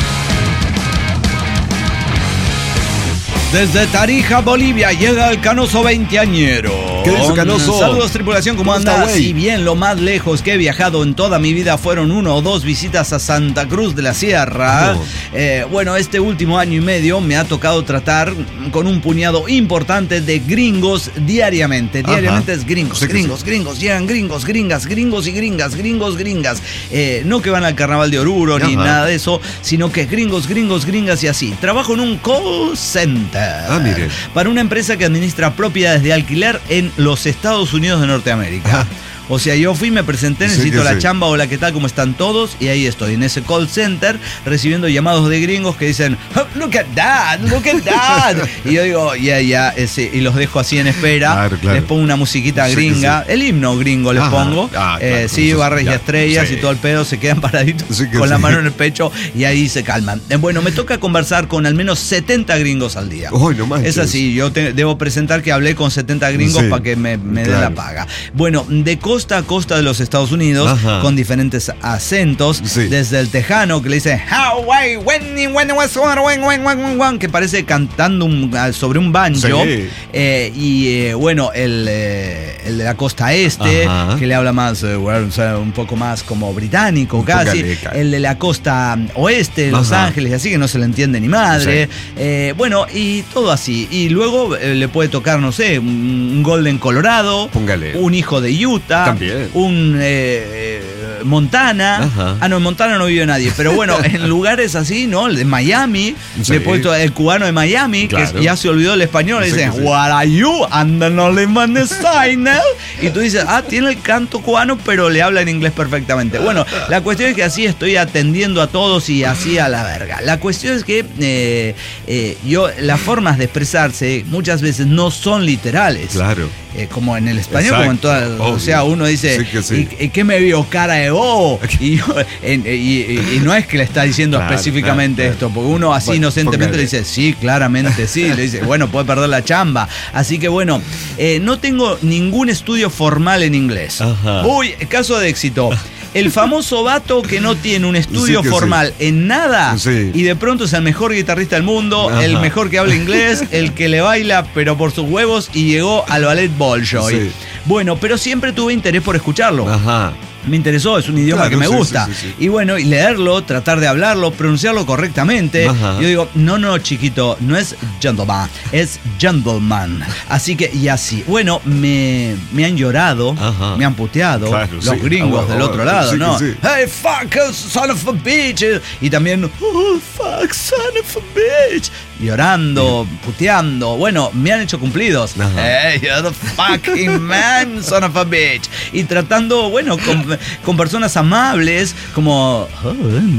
Desde Tarija, Bolivia, llega el Canoso veinteañero. ¿Qué dice Canoso? Saludos, tripulación, ¿cómo ¿Cómo está, anda? güey? Si bien lo más lejos que he viajado en toda mi vida fueron uno o dos visitas a Santa Cruz de la Sierra, No. eh, bueno, este último año y medio me ha tocado tratar con un puñado importante de gringos diariamente. Ajá. Diariamente es gringos, Sí que gringos, sí. gringos, llegan gringos, gringas, gringos y gringas, gringos, gringas. Eh, no que van al carnaval de Oruro ni Ajá. nada de eso, sino que gringos, gringos, gringas y así. Trabajo en un call center. Ah, mire. Para una empresa que administra propiedades de alquiler en los Estados Unidos de Norteamérica. Ajá. O sea, yo fui, me presenté, Sí, necesito que la sí. chamba, hola, ¿qué tal? ¿Cómo están todos? Y ahí estoy, en ese call center, recibiendo llamados de gringos que dicen, "Oh, look at that, look at that". Y yo digo, ya, ya, ese, y los dejo así en espera. Claro, claro. Les pongo una musiquita Sí, que gringa, el himno gringo les Ajá. pongo. Ah, Eh, claro, sí, eso barras y ya, estrellas sí. y todo el pedo, se quedan paraditos Sí que con la sí. mano en el pecho y ahí se calman. Eh, Bueno, me toca conversar con al menos setenta gringos al día. Uy, no manches. Es así, yo te- debo presentar que hablé con setenta gringos Sí, para que me, me den claro. la paga. Bueno, de costa a costa de los Estados Unidos, Ajá. con diferentes acentos, Sí. desde el tejano que le dice "How, why, when, when, was, when, when, when, when, when", que parece cantando un- sobre un banjo. Sí. Eh, y eh, bueno, el, eh, el de la costa este, Ajá. que le habla más, eh, bueno, o sea, un poco más como británico Un casi. poco El de la costa oeste, Los Ajá. Ángeles, así que no se le entiende ni madre. Sí. Eh, bueno, y todo así. Y luego eh, le puede tocar, no sé, un, un Golden Colorado, Póngale. un hijo de Utah, También. un eh, eh, Montana. Ajá. Ah, no, en Montana no vive nadie, pero bueno, en lugares así, ¿no? El de Miami, Sí. le puede tocar el cubano de Miami, Claro. que ya se olvidó el español, Sí, le dicen, que sí. "What are you? And the only man is signer". Y tú dices, ah, tiene el canto cubano, pero le habla en inglés perfectamente. Bueno, la cuestión es que así estoy atendiendo a todos y así a la verga. La cuestión es que eh, eh, yo, las formas de expresarse muchas veces no son literales. Claro. Eh, como en el español, Exacto, como en todas. O obvio. sea, uno dice, Sí que sí. ¿y, y qué me vio cara de bobo? Y, yo- en- y- y- y no es que le está diciendo Claro, específicamente claro, esto, claro. porque uno así Bueno, inocentemente póngale. le dice, sí, claramente sí. Le dice, bueno, puede perder la chamba. Así que bueno, eh, no tengo ningún estudio formal en inglés. Ajá. Uy, caso de éxito. El famoso vato que no tiene un estudio Sí que formal en nada Sí. y de pronto es el mejor guitarrista del mundo, Ajá. el mejor que habla inglés, el que le baila pero por sus huevos y llegó al ballet Bolshoi. Sí. Bueno, pero siempre tuve interés por escucharlo. Ajá. Me interesó, es un idioma Claro, que me sí, gusta. sí, sí, sí. Y bueno, y leerlo, tratar de hablarlo, pronunciarlo correctamente. Ajá. Yo digo, no, no, chiquito, no es gentleman, es gentleman. Así que, y así. Bueno, me, me han llorado, Ajá. me han puteado, Claro, los sí. gringos Ah, del bueno, otro bueno, lado, sí que ¿no? sí. Hey, fuck, son of a bitch. Y también, oh, fuck, son of a bitch. Llorando, puteando. Bueno, me han hecho cumplidos. Ajá. Hey, you're the fucking man, son of a bitch. Y tratando, bueno, con, con personas amables, como, oh,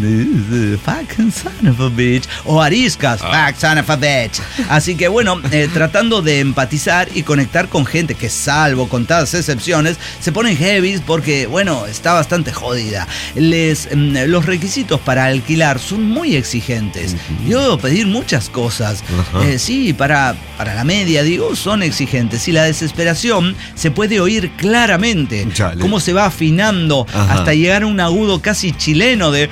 the fucking son of a bitch. O ariscas, fuck, son of a bitch. Así que, bueno, eh, tratando de empatizar y conectar con gente que, salvo contadas excepciones, se ponen heavy porque, bueno, está bastante jodida. Les, mm, los requisitos para alquilar son muy exigentes. Yo debo pedir muchas cosas. cosas. Eh, sí, para, para la media, digo, son exigentes. Y la desesperación se puede oír claramente. Chale. Cómo se va afinando Ajá. hasta llegar a un agudo casi chileno de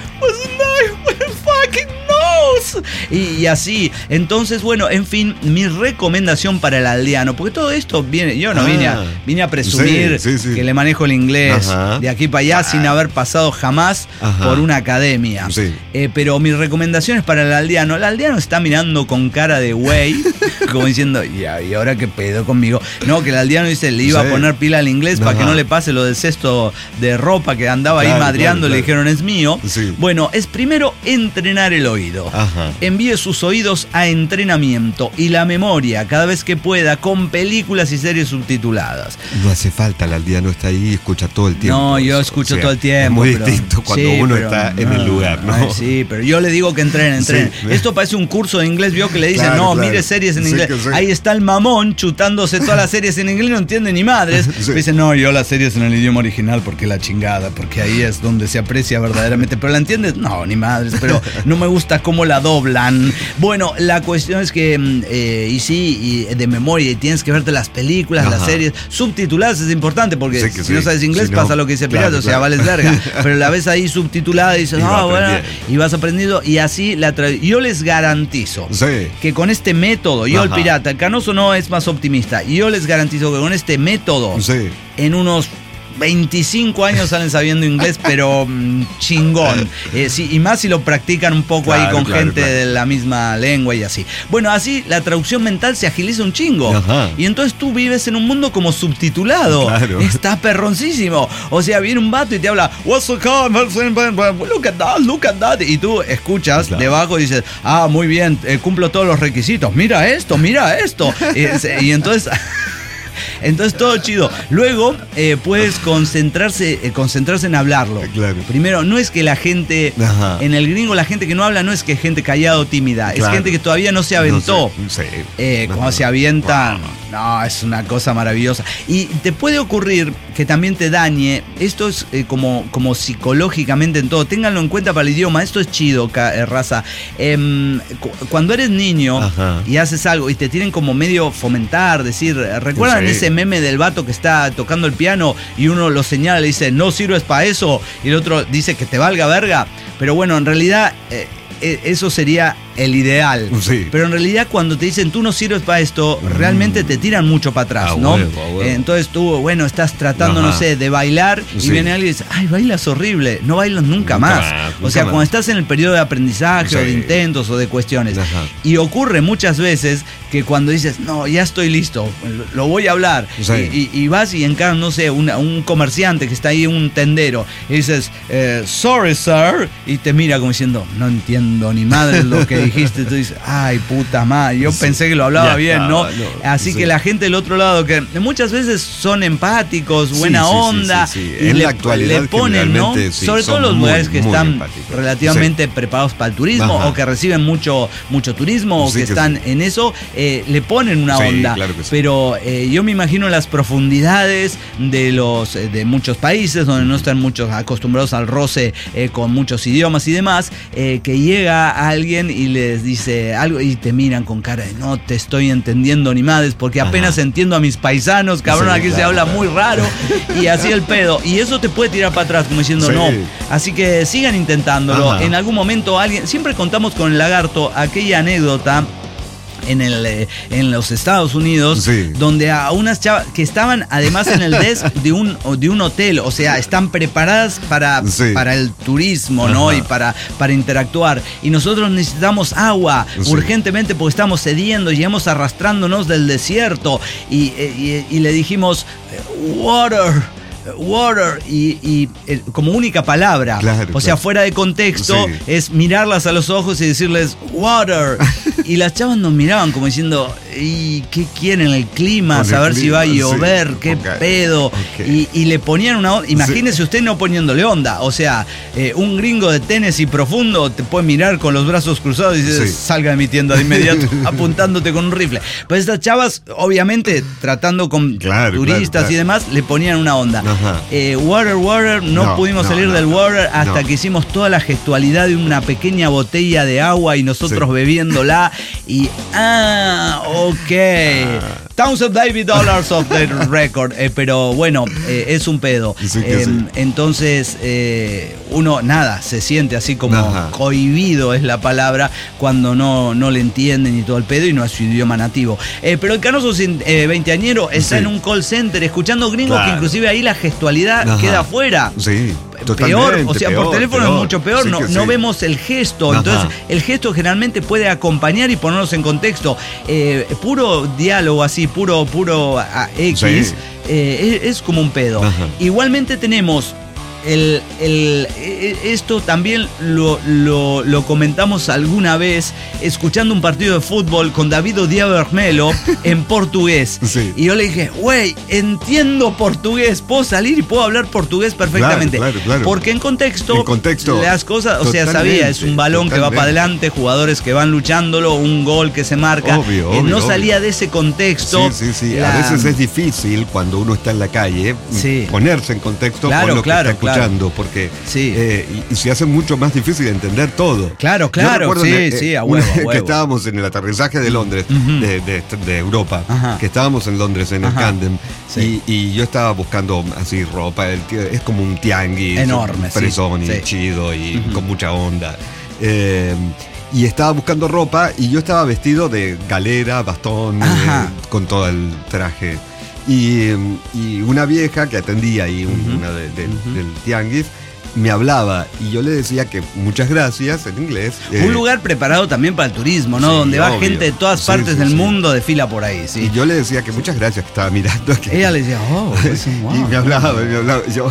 fucking knows. Y, y así. Entonces, bueno, en fin, mi recomendación para el aldeano, porque todo esto viene, yo no ah, vine, a, vine a presumir sí, sí, sí. que le manejo el inglés Ajá. de aquí para allá ah. sin haber pasado jamás Ajá. por una academia. Sí. Eh, pero mis recomendaciones para el aldeano, el aldeano está mirando con cara de güey, como diciendo, ya, ¿y ahora qué pedo conmigo? No, que el aldeano dice, le iba sí. a poner pila al inglés Ajá. para que no le pase lo del cesto de ropa que andaba claro, ahí madreando, claro, claro. le dijeron, es mío. Sí. Bueno, es primero entrenar el oído. Ajá. Envíe sus oídos a entrenamiento y la memoria cada vez que pueda con películas y series subtituladas. No hace falta, el aldeano está ahí y escucha todo el tiempo. No, yo escucho o sea, todo el tiempo. Es muy pero, distinto cuando sí, uno pero, está no, en el lugar, ¿no? Ay, sí, pero yo le digo que entrenen, entrenen. Sí, Esto parece un curso de inglés, vio que le dicen, claro, no, claro. mire series en sí, inglés. Sí. Ahí está el mamón chutándose todas las series en inglés, no entiende ni madres. Sí. Dice, no, yo las series en el idioma original porque la chingada, porque ahí es donde se aprecia verdaderamente. ¿Pero la entiendes? No, ni madres, pero no me gusta cómo la doblan. Bueno, la cuestión es que, eh, y sí, y de memoria, y tienes que verte las películas, Ajá. las series, subtituladas es importante, porque sí, si sí. no sabes inglés si no, pasa lo que dice claro, Pirata, claro. o sea, vales verga. Pero la ves ahí subtitulada y dices, no, ah, bueno, y vas aprendiendo, y así la tra- yo les garantizo sí. que con este método, yo Ajá. el Pirata, el Canoso no es más optimista, y yo les garantizo que con este método, sí. en unos veinticinco años salen sabiendo inglés, pero mmm, chingón. Eh, sí, y más si lo practican un poco claro, ahí con claro, gente claro. de la misma lengua y así. Bueno, así la traducción mental se agiliza un chingo. Ajá. Y entonces tú vives en un mundo como subtitulado. Claro. Está perroncísimo. O sea, viene un vato y te habla, what's the call? Look at that, look at that. Y tú escuchas claro. debajo y dices, ah, muy bien, eh, cumplo todos los requisitos. Mira esto, mira esto. y, y entonces... Entonces todo chido. Luego eh, puedes concentrarse, eh, concentrarse en hablarlo. Claro. Primero, no es que la gente, Ajá. en el gringo la gente que no habla no es que es gente callada o tímida, claro. es gente que todavía no se aventó. No sé, sí. eh, no, cuando no, se avientan, no, es una cosa maravillosa. Y te puede ocurrir que también te dañe, esto es eh, como, como psicológicamente en todo, ténganlo en cuenta para el idioma, esto es chido, eh, raza. Eh, cu- cuando eres niño Ajá. y haces algo y te tienen como medio fomentar, decir, ¿recuerdan sí. ese meme del vato que está tocando el piano y uno lo señala y le dice, no sirves para eso, y el otro dice que te valga verga? Pero bueno, en realidad eh, eso sería el ideal. Sí. Pero en realidad cuando te dicen tú no sirves para esto, mm. realmente te tiran mucho para atrás, ah, ¿no? Huevo, huevo. Entonces tú, bueno, estás tratando, Ajá. no sé, de bailar sí. y viene alguien y dice, ay, bailas horrible, no bailas nunca, nunca más. más. O sea, nunca cuando más. Estás en el periodo de aprendizaje sí. o de intentos o de cuestiones. Ajá. Y ocurre muchas veces que cuando dices, no, ya estoy listo, lo voy a hablar. Sí. Y, y, y vas y encaras, no sé, una, un comerciante que está ahí, un tendero, y dices, eh, sorry, sir, y te mira como diciendo, no entiendo ni madre lo que dijiste. Tú dices, ay, puta madre, yo sí. pensé que lo hablaba ya bien, está, ¿no? no Así sí. que la gente del otro lado, que muchas veces son empáticos, buena sí, sí, onda, sí, sí, sí. y en le, la actualidad le ponen, ¿no? Sí, sobre todo los muy, lugares que están empáticos. relativamente sí. preparados para el turismo, Ajá. o que reciben mucho, mucho turismo, sí, o que, que están sí. en eso, eh, le ponen una sí, onda. Claro que sí. Pero eh, yo me imagino las profundidades de los eh, de muchos países donde no están muchos acostumbrados al roce eh, con muchos idiomas y demás, eh, que llega alguien y les dice algo y te miran con cara de no te estoy entendiendo ni madres, porque apenas Ajá. entiendo a mis paisanos, cabrón, sí, aquí claro, se habla claro. muy raro, y así el pedo. Y eso te puede tirar para atrás, como diciendo sí. no. Así que sigan intentándolo. Ajá. En algún momento alguien, siempre contamos con el lagarto aquella anécdota en el eh, en los Estados Unidos, sí. donde a unas chavas que estaban además en el desk de un de un hotel, o sea, están preparadas para, sí. para el turismo, Ajá. ¿no? Y para, para interactuar. Y nosotros necesitamos agua sí. urgentemente porque estamos cediendo, llegamos arrastrándonos del desierto. Y, y, y le dijimos, water. Water y, y eh, como única palabra, claro, o sea, claro. fuera de contexto, sí. es mirarlas a los ojos y decirles water. Y las chavas nos miraban como diciendo, ¿y qué quieren? El clima, Con saber el clima, si va a llover, sí. qué okay. pedo. Okay. Y, y le ponían una onda. Imagínese sí. usted no poniéndole onda. O sea, eh, un gringo de Tennessee profundo te puede mirar con los brazos cruzados y dices, sí. salga de mi tienda de inmediato, apuntándote con un rifle. Pues estas chavas, obviamente, tratando con claro, turistas claro, claro. y demás, le ponían una onda. Eh, water, water, no, no pudimos no, salir no, del water hasta no. que hicimos toda la gestualidad de una pequeña botella de agua y nosotros sí. bebiéndola Y, ah, ok. Ah. Towns of David Dollars of the Record. Eh, pero bueno, eh, es un pedo. Sí que eh, sí. Entonces, eh, uno, nada, se siente así como Ajá. cohibido es la palabra cuando no, no le entienden y todo el pedo y no es su idioma nativo. Eh, pero el canoso eh, veinteañero está Sí. en un call center escuchando gringos, Claro. que inclusive ahí la gestualidad Ajá. queda afuera. Sí. Peor, Totalmente, o sea, peor, por teléfono peor. es mucho peor, Sí no, que no sí. vemos el gesto, Ajá. entonces el gesto generalmente puede acompañar y ponernos en contexto. Eh, puro diálogo así, puro, puro a, X, Sí. eh, es, es como un pedo. Ajá. Igualmente tenemos el, el, esto también lo, lo, lo comentamos alguna vez escuchando un partido de fútbol con David Odiabermelo en portugués. Sí. Y yo le dije, güey, entiendo portugués, puedo salir y puedo hablar portugués perfectamente. Claro, claro, claro. Porque en contexto, En contexto, las cosas, o sea, totalmente, sabía, es un balón que va para totalmente. adelante, jugadores que van luchándolo, un gol que se marca. Obvio, Eh, obvio, no obvio. salía de ese contexto. Sí, sí, sí. La- A veces es difícil cuando uno está en la calle Sí. ponerse en contexto Claro, con lo claro, que está claro. escuchando, porque Sí. eh, y, y se hace mucho más difícil entender todo. Claro, Yo claro, recuerdo sí, en, eh, sí, a una huevo, a vez huevo. que estábamos en el aterrizaje de Londres, Ujú. de, de- de Europa, Ajá. que estábamos en Londres en Ajá. el Camden, Sí. y, y yo estaba buscando así ropa, el tío- es como un tianguis, Enorme, sí, fresón y sí. chido y Ujú. con mucha onda. Eh, y estaba buscando ropa y yo estaba vestido de galera, bastón, Ajá. eh, con todo el traje. Y, y una vieja que atendía ahí, un- Ujú. una de- de- Ujú. del tianguis, me hablaba y yo le decía que muchas gracias en inglés. eh, Un lugar preparado también para el turismo, ¿no? Sí, Donde va obvio. gente de todas Sí, partes sí, del sí. mundo de fila por ahí, sí. Y yo le decía que muchas gracias, que estaba mirando. Que, Ella le decía, oh, es un wow. y me hablaba, y me hablaba. Yo,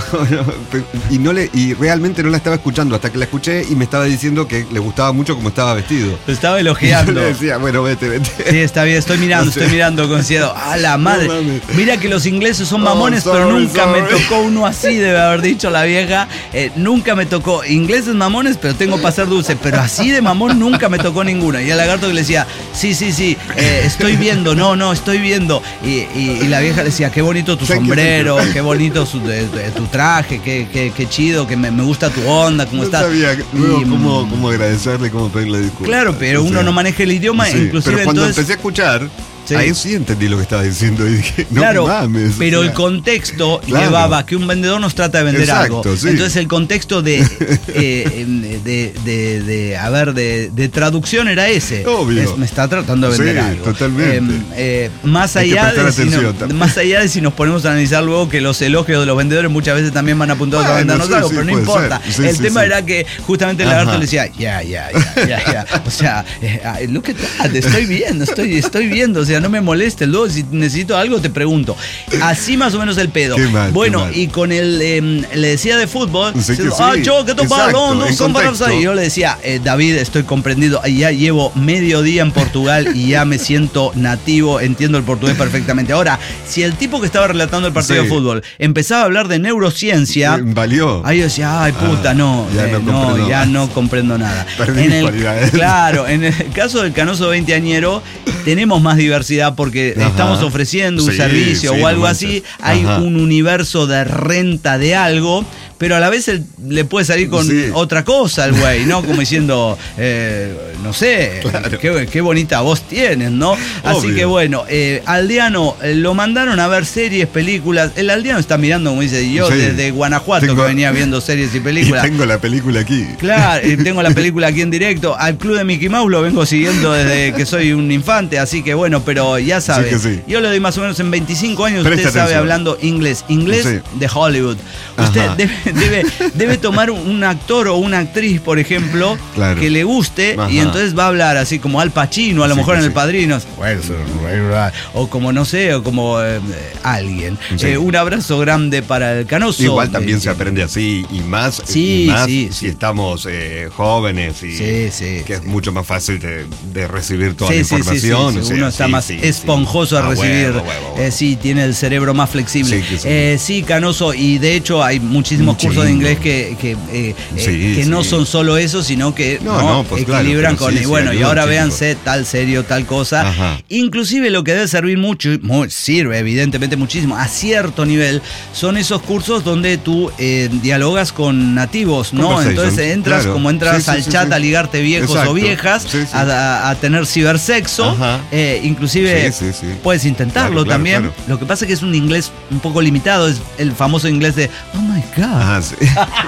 y, no le, y realmente no la estaba escuchando hasta que la escuché y me estaba diciendo que le gustaba mucho cómo estaba vestido. Lo estaba Y yo elogiando. le decía, bueno, vete, vete. Sí, está bien, estoy mirando, No sé. estoy mirando con cielo. A la madre. No mames. Mira que los ingleses son Oh, mamones, sorry, pero nunca me sorry. tocó uno así, debe haber dicho la vieja. Eh, nunca me tocó. Ingleses mamones, pero tengo para ser dulce. Pero así de mamón nunca me tocó ninguno. Y el lagarto que le decía, sí, sí, sí, eh, estoy viendo, no, no, estoy viendo. Y, y- y la vieja le decía, qué bonito tu Thank you, sombrero, thank you. qué bonito su- de- de- tu traje, qué, qué, qué chido, que me, me gusta tu onda, cómo No estás. sabía luego Y, cómo, cómo agradecerle, cómo pedirle disculpas. Claro, pero O uno sea, no maneja el idioma, sí, inclusive pero cuando entonces... empecé a escuchar, Sí. ahí sí entendí lo que estaba diciendo y dije, no Claro, mames. o pero sea, el contexto Claro. llevaba a que un vendedor nos trata de vender Exacto, algo. sí. Entonces el contexto de, eh, de, de, de, a ver, de, de traducción era ese. Obvio. Es- me está tratando de vender Sí, algo. totalmente. Eh, eh, más, Hay que allá prestar de si atención no- también. más allá de si nos ponemos a analizar luego que los elogios de los vendedores muchas veces también van apuntados a Bueno, vendernos sí, algo, sí, pero no puede importa. ser. Sí, el sí, tema sí. era que justamente el lagarto Ajá. le decía, ya, ya, ya, ya, ya. O sea, eh, ay, look at that, estoy viendo, estoy, estoy viendo. O sea, no me molestes. Luego, si necesito algo, te pregunto. Así más o menos el pedo. Qué mal, bueno, qué mal. y con el, eh, le decía de fútbol, Sí que dice, sí. ah, yo que tu Exacto, balón, no en son para contexto. Y yo le decía, eh, David, estoy comprendido. Y ya llevo medio día en Portugal y ya me siento nativo, entiendo el portugués perfectamente. Ahora, si el tipo que estaba relatando el partido Sí. de fútbol empezaba a hablar de neurociencia, Eh, Valió. ahí yo decía, ay puta, Ah, no, ya eh, no no, comprendo ya más. no comprendo nada. Perdí En mis el- cualidades. claro, en el caso del canoso veinteañero tenemos más diversidad porque Ajá. estamos ofreciendo un Sí, servicio sí, o no algo manches. así, hay Ajá. un universo de renta de algo, pero a la vez él le puede salir con Sí. otra cosa al güey, ¿no? Como diciendo, eh, no sé, Claro. qué, qué bonita voz tienes, ¿no? Así Obvio. que bueno, eh, Aldeano eh, lo mandaron a ver series, películas. El Aldeano está mirando, como dice yo, Sí. desde Guanajuato Tengo- que venía viendo series y Y películas. tengo la película aquí. Claro, eh, tengo la película aquí en directo. Al club de Mickey Mouse lo vengo siguiendo desde que soy un infante, así que bueno, pero ya sabe. que sí. Yo le doy más o menos en veinticinco años, Presta usted sabe atención. hablando inglés. Inglés Sí. de Hollywood. Usted Ajá. debe, debe, debe tomar un actor o una actriz, por ejemplo, Claro. que le guste Ajá. y entonces va a hablar así como Al Pacino, a lo Sí, mejor que en El sí. Padrino. O como no sé, o como eh, alguien. Sí. Eh, un abrazo grande para el canoso. Igual también Eh, se aprende así y más, Sí, y más sí, si sí. estamos eh, jóvenes y Sí, sí, que es sí. mucho más fácil de, de recibir toda Sí, la sí, sí, sí, información. sí, o sea, uno está sí, más sí, esponjoso sí. a Ah, recibir. huevo, huevo, huevo. Eh, sí, tiene el cerebro más flexible. Sí, que sí. Eh, sí, Canoso, y de hecho hay muchísimos Un cursos de chingo. inglés que, que, eh, Sí, eh, que sí. no son solo eso, sino que No, ¿no? no, pues claro, equilibran pero con. sí, y sí, bueno, y ayuda ahora un chingo. véanse tal serio, tal cosa. Ajá. Inclusive lo que debe servir mucho, muy, sirve evidentemente muchísimo, a cierto nivel, son esos cursos donde tú eh, dialogas con nativos, ¿no? Conversation, Entonces entras claro. como entras Sí, sí, al sí, chat sí. a ligarte viejos Exacto. o viejas, Sí, sí. A, a- a tener cibersexo. Ajá. Eh, inclusive Sí, sí, sí. puedes intentarlo Claro, claro, también. claro. Lo que pasa es que es un inglés un poco limitado, es el famoso inglés de oh my god. Ajá, sí.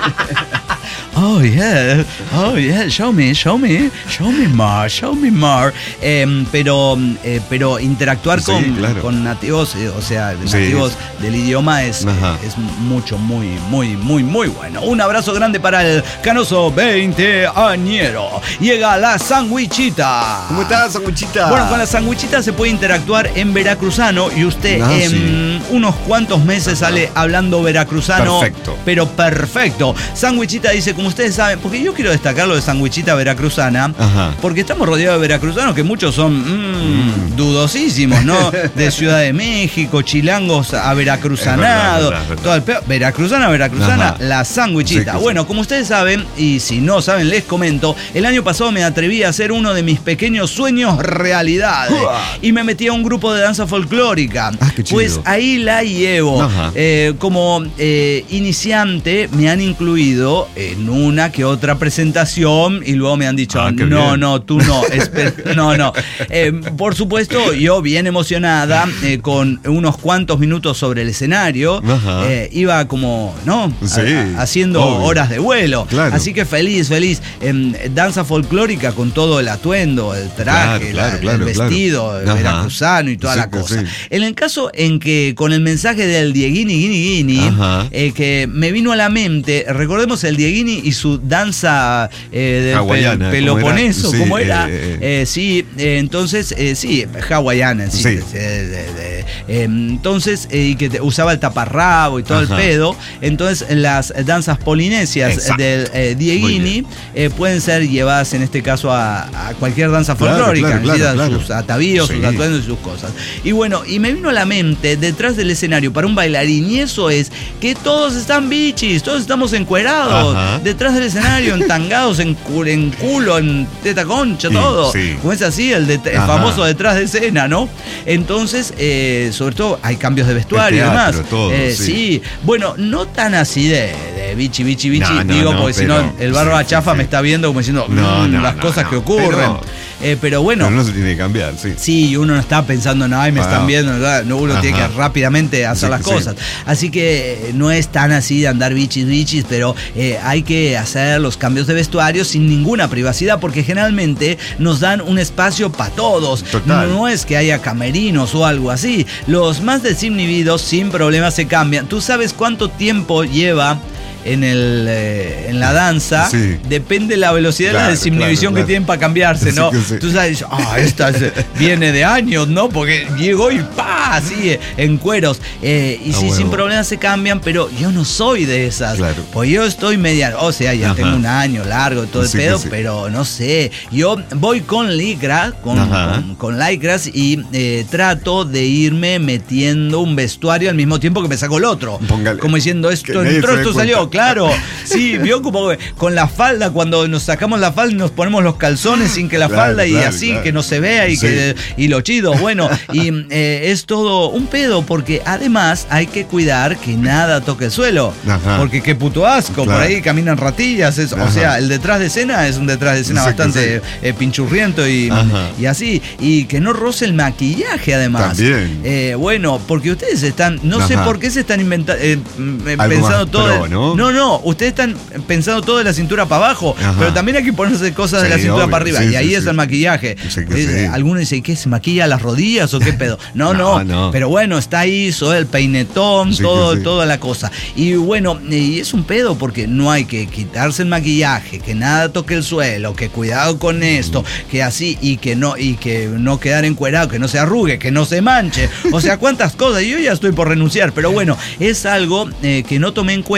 Oh yeah, oh yeah, show me, show me, show me more, show me more. Eh, pero, eh, pero interactuar Sí, con, claro. con nativos, eh, o sea, Sí. nativos del idioma es, Ajá. eh, es mucho, muy, muy, muy, muy bueno. Un abrazo grande para el Canoso veinteañero. Llega la sandwichita. ¿Cómo estás, sanguchita? Bueno, con la sandwichita se puede interactuar en veracruzano y usted Ah, en sí. unos cuantos meses sale hablando veracruzano. Perfecto. Pero perfecto. Sandwichita dice, como ustedes saben, porque yo quiero destacar lo de sandwichita veracruzana, Ajá. porque estamos rodeados de veracruzanos que muchos son mm, dudosísimos, ¿no? De Ciudad de México, chilangos a veracruzanado, Es verdad, es verdad. todo el peor. Veracruzana, veracruzana, Ajá. la sandwichita. Sí, que sí. Bueno, como ustedes saben, y si no saben, les comento, el año pasado me atreví a hacer uno de mis pequeños sueños realidad. Y me metí a un grupo de danza folclórica. Ah, qué chido. Pues ahí la llevo. Ajá. Eh, como eh, iniciante me han incluido en una que otra presentación y luego me han dicho, Ah, qué no, bien. no, tú no, espe- no, no. Eh, por supuesto, yo bien emocionada, eh, con unos cuantos minutos sobre el escenario, Ajá. eh, iba como, ¿no? Sí, A- a- haciendo obvio. horas de vuelo. Claro. Así que feliz, feliz. En danza folclórica con todo el atuendo, el traje, Claro, la- claro, claro, el claro. vestido, Ajá. veracruzano y toda Sí, la que cosa. sí. En el caso en que con el mensaje del Dieguini, Guini, Guini, Ajá. eh, que me vino a la mente, recordemos el Dieguini y su danza eh, del Hawaiana, pe- ¿cómo Peloponeso, era? ¿cómo Sí, era? eh, Eh, sí, eh, entonces, eh, sí, hawaiana en Sí. síntesis, eh, de- de- eh, entonces, eh, y que te- usaba el taparrabo y todo Ajá. el pedo. Entonces, las danzas polinesias Exacto. del eh, Muy Dieguini bien. eh, pueden ser llevadas en este caso a, a cualquier danza Claro, folclórica, claro, claro, necesitan claro. sus atavíos, sus Sí. atuendos y sus cosas. Y bueno, y me vino a la mente detrás del escenario para un bailarín, y eso es que todos están bichis, todos estamos encuerados, Ajá. detrás del escenario, entangados en, cu- en culo, en teta concha, Sí, todo. sí. Como es así, el, de- el Ajá. famoso detrás de escena, ¿no? Entonces, eh, sobre todo, hay cambios de vestuario El y teatro, demás. todo, Eh, sí. sí, bueno, no tan así de, de bichi, bichi, bichi, No, no, digo, no, porque si pero- no, el barba sí, sí, chafa sí. me está viendo como diciendo No, "Mm, no, las no, cosas no, que ocurren. pero- Eh, pero bueno. Pero no se tiene que cambiar, sí. Sí, uno no está pensando, no, ay, me Ah. están viendo, ¿verdad? No, uno Ajá. tiene que rápidamente hacer Sí, las sí. cosas. Así que eh, no es tan así de andar bichis, bichis, pero eh, hay que hacer los cambios de vestuario sin ninguna privacidad, porque generalmente nos dan un espacio para todos. Total. No es que haya camerinos o algo así. Los más desinhibidos sin problema se cambian. ¿Tú sabes cuánto tiempo lleva en, el, eh, en la danza? Sí. Depende de la velocidad de Claro, la desinhibición claro, que claro. tienen para cambiarse, Sí, ¿no? que sí. Tú sabes, ah, esta es- viene de años, ¿no? Porque llegó y pa, así eh, en cueros. Eh, y Ah, sí, huevo. sin problema se cambian, pero yo no soy de esas. Claro. Pues yo estoy media, o sea, ya Ajá. tengo un año largo, todo el Sí, que pedo, sí. pero no sé. Yo voy con licra, con, Ajá. con, con lycras y eh, trato de irme metiendo un vestuario al mismo tiempo que me saco el otro. Póngale. Como diciendo, Que esto nadie entró, se dé esto salió, cuenta. claro. Sí, vio como que con la falda, cuando nos sacamos la falda y nos ponemos los calzones sin que la Claro, falda y claro, así, claro. que no se vea y, Sí. que, y lo chido. Bueno, y eh, es todo un pedo porque además hay que cuidar que nada toque el suelo. Ajá. Porque qué puto asco, Claro. por ahí caminan ratillas. es- o Ajá. sea, el detrás de escena es un detrás de escena Sí, que bastante sí. eh, pinchurriento y, Ajá. y así. Y que no roce el maquillaje además. También. Eh, bueno, porque ustedes están, no sé Ajá. por qué se están inventando, eh, mm, eh, Algo pensando más todo. pro, de- ¿no? no, no, ustedes están pensando todo de la cintura para abajo, Ajá. pero también hay que ponerse cosas de Sí, la cintura obvio. para arriba. Sí, y ahí sí, es sí. el maquillaje. Sí, que Eh, sí. Algunos dicen, ¿qué? ¿Se maquilla las rodillas o qué pedo? No, no, No, no. pero bueno, está ahí, so, el peinetón, Sí, todo, que sí. toda la cosa. Y bueno, y es un pedo porque no hay que quitarse el maquillaje, que nada toque el suelo, que cuidado con esto, que así, y que no, y que no quedar encuerado, que no se arrugue, que no se manche. O sea, cuántas cosas. Yo ya estoy por renunciar, pero bueno, es algo eh, que no tomé en cuenta cuando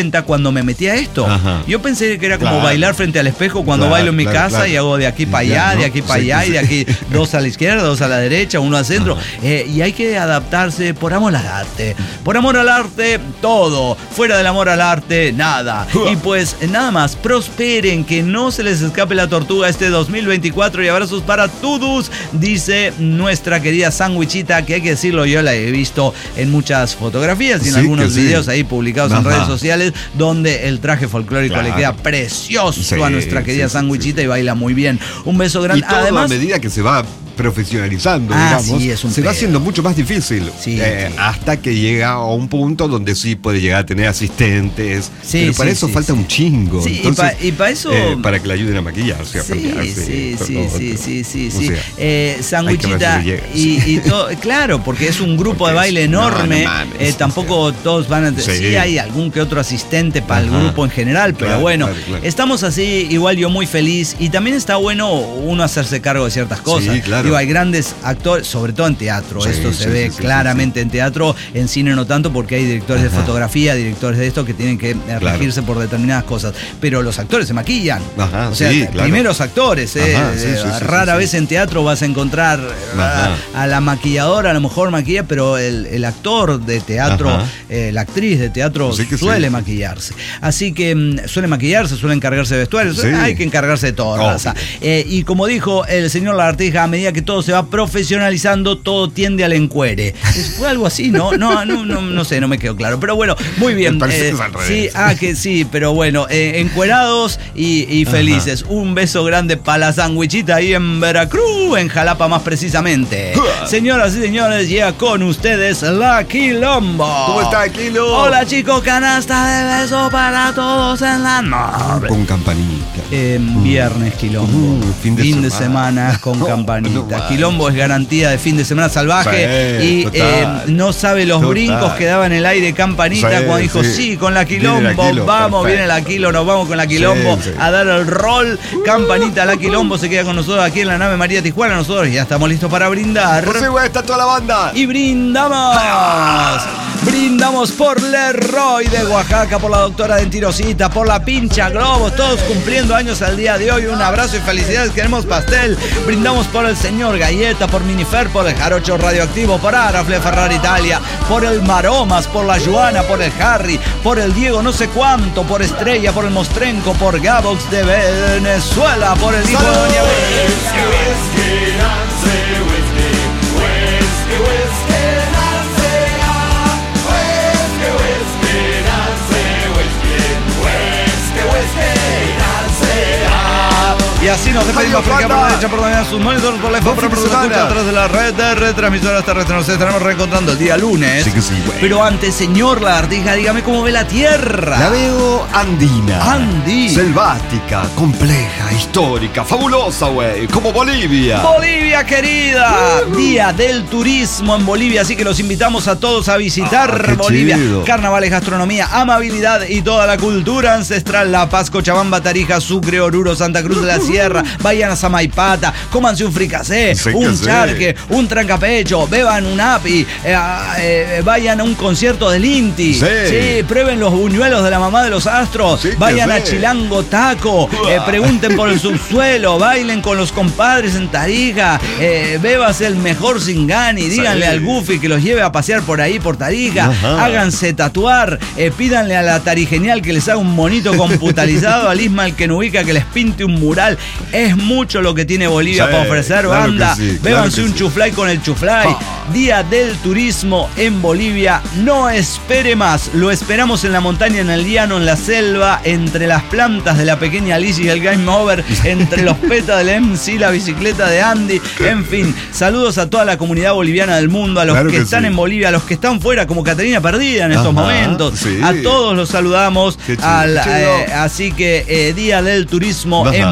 cuando me metí a esto. Ajá. Yo pensé que era como Claro. bailar frente al espejo cuando Claro, bailo en mi claro, casa claro. y hago de aquí para allá, Ya, ¿no? de aquí para Sí, allá sí. y de aquí dos a la izquierda, dos a la derecha, uno al centro. Eh, y hay que adaptarse por amor al arte. Por amor al arte, todo. Fuera del amor al arte, nada. Y pues nada más, prosperen, que no se les escape la tortuga este dos mil veinticuatro y abrazos para todos, dice nuestra querida Sandwichita, que hay que decirlo, yo la he visto en muchas fotografías y en Sí, algunos que sí. videos ahí publicados en Ajá. redes sociales, donde el traje folclórico Claro. le queda precioso Sí, a nuestra querida sí, sí, Sandwichita sí. y baila muy bien. Un beso Y grande. todo Además, a medida que se va profesionalizando, Ah, digamos, sí, es un se va pedo. haciendo mucho más difícil. Sí, eh, sí. Hasta que llega a un punto donde sí puede llegar a tener asistentes. Sí, pero para sí, eso sí, falta sí. un chingo. Sí, y Entonces, pa- y pa eso- eh, para que le ayuden a maquillarse, a Sí, cambiarse. sí, todo sí, lo sí, otro. sí, sí, O sí. sea, Eh, Sandwichita hay que ver y, si le y todo, claro, porque es un grupo Porque de baile es- no, enorme. no mames, eh, o tampoco todos van a. Sí. Sí. hay algún que otro asistente para el Ajá. grupo en general, pero Claro, bueno, claro, claro. estamos así, igual yo muy feliz. Y también está bueno uno hacerse cargo de ciertas cosas. Sí, claro. Digo, hay grandes actores, sobre todo en teatro. Sí, Esto se sí, ve sí, sí, claramente en teatro, en cine no tanto, porque hay directores de Ajá. fotografía, directores de esto que tienen que eh, Claro. regirse por determinadas cosas. Pero los actores se maquillan. Ajá, o sea, sí, claro. primeros actores, eh, Ajá, sí, eh, sí, sí, rara sí, vez sí. en teatro vas a encontrar Ajá. a, a la maquilladora, a lo mejor maquilla, pero el, el actor de teatro, Ajá. eh, la actriz de teatro Sí que suele sí. maquillarse. Así que mm, suele maquillarse, suele encargarse de vestuarios, Sí. hay que encargarse de todo, Obvio. raza. Eh, y como dijo el señor Lagartija, a medida que todo se va profesionalizando, todo tiende al encuere. Es- Fue algo así, ¿no? No, no, no, no sé, no me quedó claro. Pero bueno, muy bien. Me parece eh, que es al revés. sí, ah, que sí, pero bueno, eh, encuerados y, y felices. Un beso grande para la Sandwichita ahí en Veracruz, en Jalapa más precisamente. Señoras y señores, llega con ustedes la Quilombo. ¿Cómo está, Kilo? Hola chicos, canasta de besos para todos en la noche. Con campanita. Eh, viernes Quilombo. Uh, fin de semana con No, campanita. no vale. Quilombo es garantía de fin de semana salvaje. Sí, y total. eh, no sabe los Total. brincos que daba en el aire campanita Sí, cuando dijo sí, sí. con la Quilombo, Viene la Quilo, vamos, perfecto. viene la Quilo, nos vamos con la Quilombo Sí, sí. a dar el rol. Campanita, la Quilombo se queda con nosotros aquí en la nave María Tijuana. Nosotros ya estamos listos para brindar. José, güey, está toda la banda. Y brindamos. Brindamos por Leroy de Oaxaca, por la doctora Dentirosita, por la pincha Globos, todos cumpliendo años al día de hoy. Un abrazo y felicidades, queremos pastel. Brindamos por el señor Galleta, por Minifer, por el Jarocho Radioactivo, por Arafle Ferrar Italia, por el Maromas, por la Joana, por el Harry, por el Diego no sé cuánto, por Estrella, por el Mostrenco, por Gabox de Venezuela, por el hijo de Doña Y así nos despedimos por acá por la derecha, por la derecha, sus monitores, por la F, por Buen fin de la semana. a través de la red de retransmisoras terrestres. Nos estaremos reencontrando el día lunes. Sí que sí, güey. Pero antes, señor Lagartija, dígame cómo ve la Tierra. La veo andina. Andi. Selvática, compleja, histórica, fabulosa, güey. Como Bolivia. Bolivia querida, Día del Turismo en Bolivia, así que los invitamos a todos a visitar Ah, qué Bolivia. chido. Carnavales, gastronomía, amabilidad y toda la cultura ancestral. La Paz, Cochabamba, Tarija, Sucre, Oruro, Santa Cruz de la Sierra. Vayan a Samaipata, cómanse un fricasé, Sí que un sí. charque, un trancapecho, beban un api, eh, eh, vayan a un concierto del Inti. Sí. Prueben los buñuelos de la mamá de los astros. Sí que Vayan a sí. Chilango Taco, eh, pregunten por el subsuelo, bailen con los compadres en Tarija, eh, bébase el mejor Singani, díganle Sí. al Goofy que los lleve a pasear por ahí por Tarija, Ajá. háganse tatuar, eh, pídanle a la Tarigenial que les haga un monito computalizado, al Ismael que no ubica que les pinte un mural. Es mucho lo que tiene Bolivia Sí, para ofrecer, claro banda. que sí, claro Bébanse que un sí. chuflay con el chuflay. Día del Turismo en Bolivia. No espere más. Lo esperamos en la montaña, en el llano, en la selva, entre las plantas de la pequeña Alicia y el Game Over, entre los petas del M C, la bicicleta de Andy. En fin, saludos a toda la comunidad boliviana del mundo, a los Claro que, que están sí. en Bolivia, a los que están fuera, como Caterina Perdida en estos Ajá, momentos. sí. A todos los saludamos. Qué chido, Al, qué chido. eh, así que eh, Día del Turismo Ajá. en Bolivia.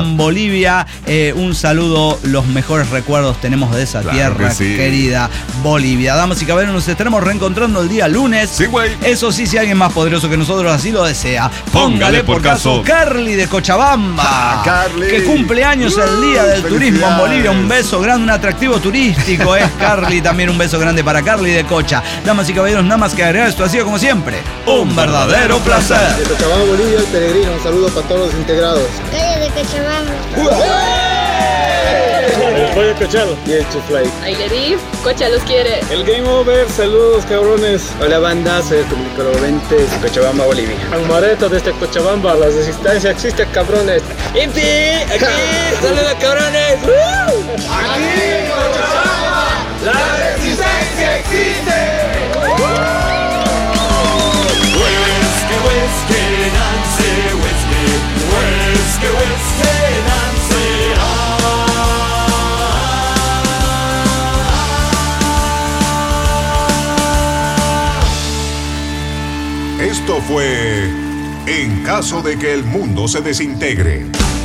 Bolivia. Eh, un saludo, los mejores recuerdos tenemos de esa Claro tierra que sí. querida Bolivia. Damas y caballeros, nos estaremos reencontrando el día lunes. Sí, güey. Eso sí, si alguien más poderoso que nosotros así lo desea. Póngale por caso. Carly de Cochabamba. Ah, Carly. Que cumple años el día del Uh, turismo en Bolivia. Un felicidades. beso grande, un atractivo turístico es Carly. También un beso grande para Carly de Cocha. Damas y caballeros, nada más que agregar, esto ha sido como siempre un verdadero placer. De Cochabamba, Bolivia, el peregrino. Un saludo para todos los integrados. Calle de Cochabamba. El pollo cochado y el chuflay. Ailerif, Cocha los quiere. El Game Over, saludos cabrones. Hola banda, soy el comunicador veinte de Cochabamba, Bolivia. Almareto desde Cochabamba, la resistencia existe cabrones. ¡Impi! ¡Aquí! ¡Saludos cabrones! ¡Aquí en Cochabamba, la resistencia existe! Esto fue En caso de que el mundo se desintegre.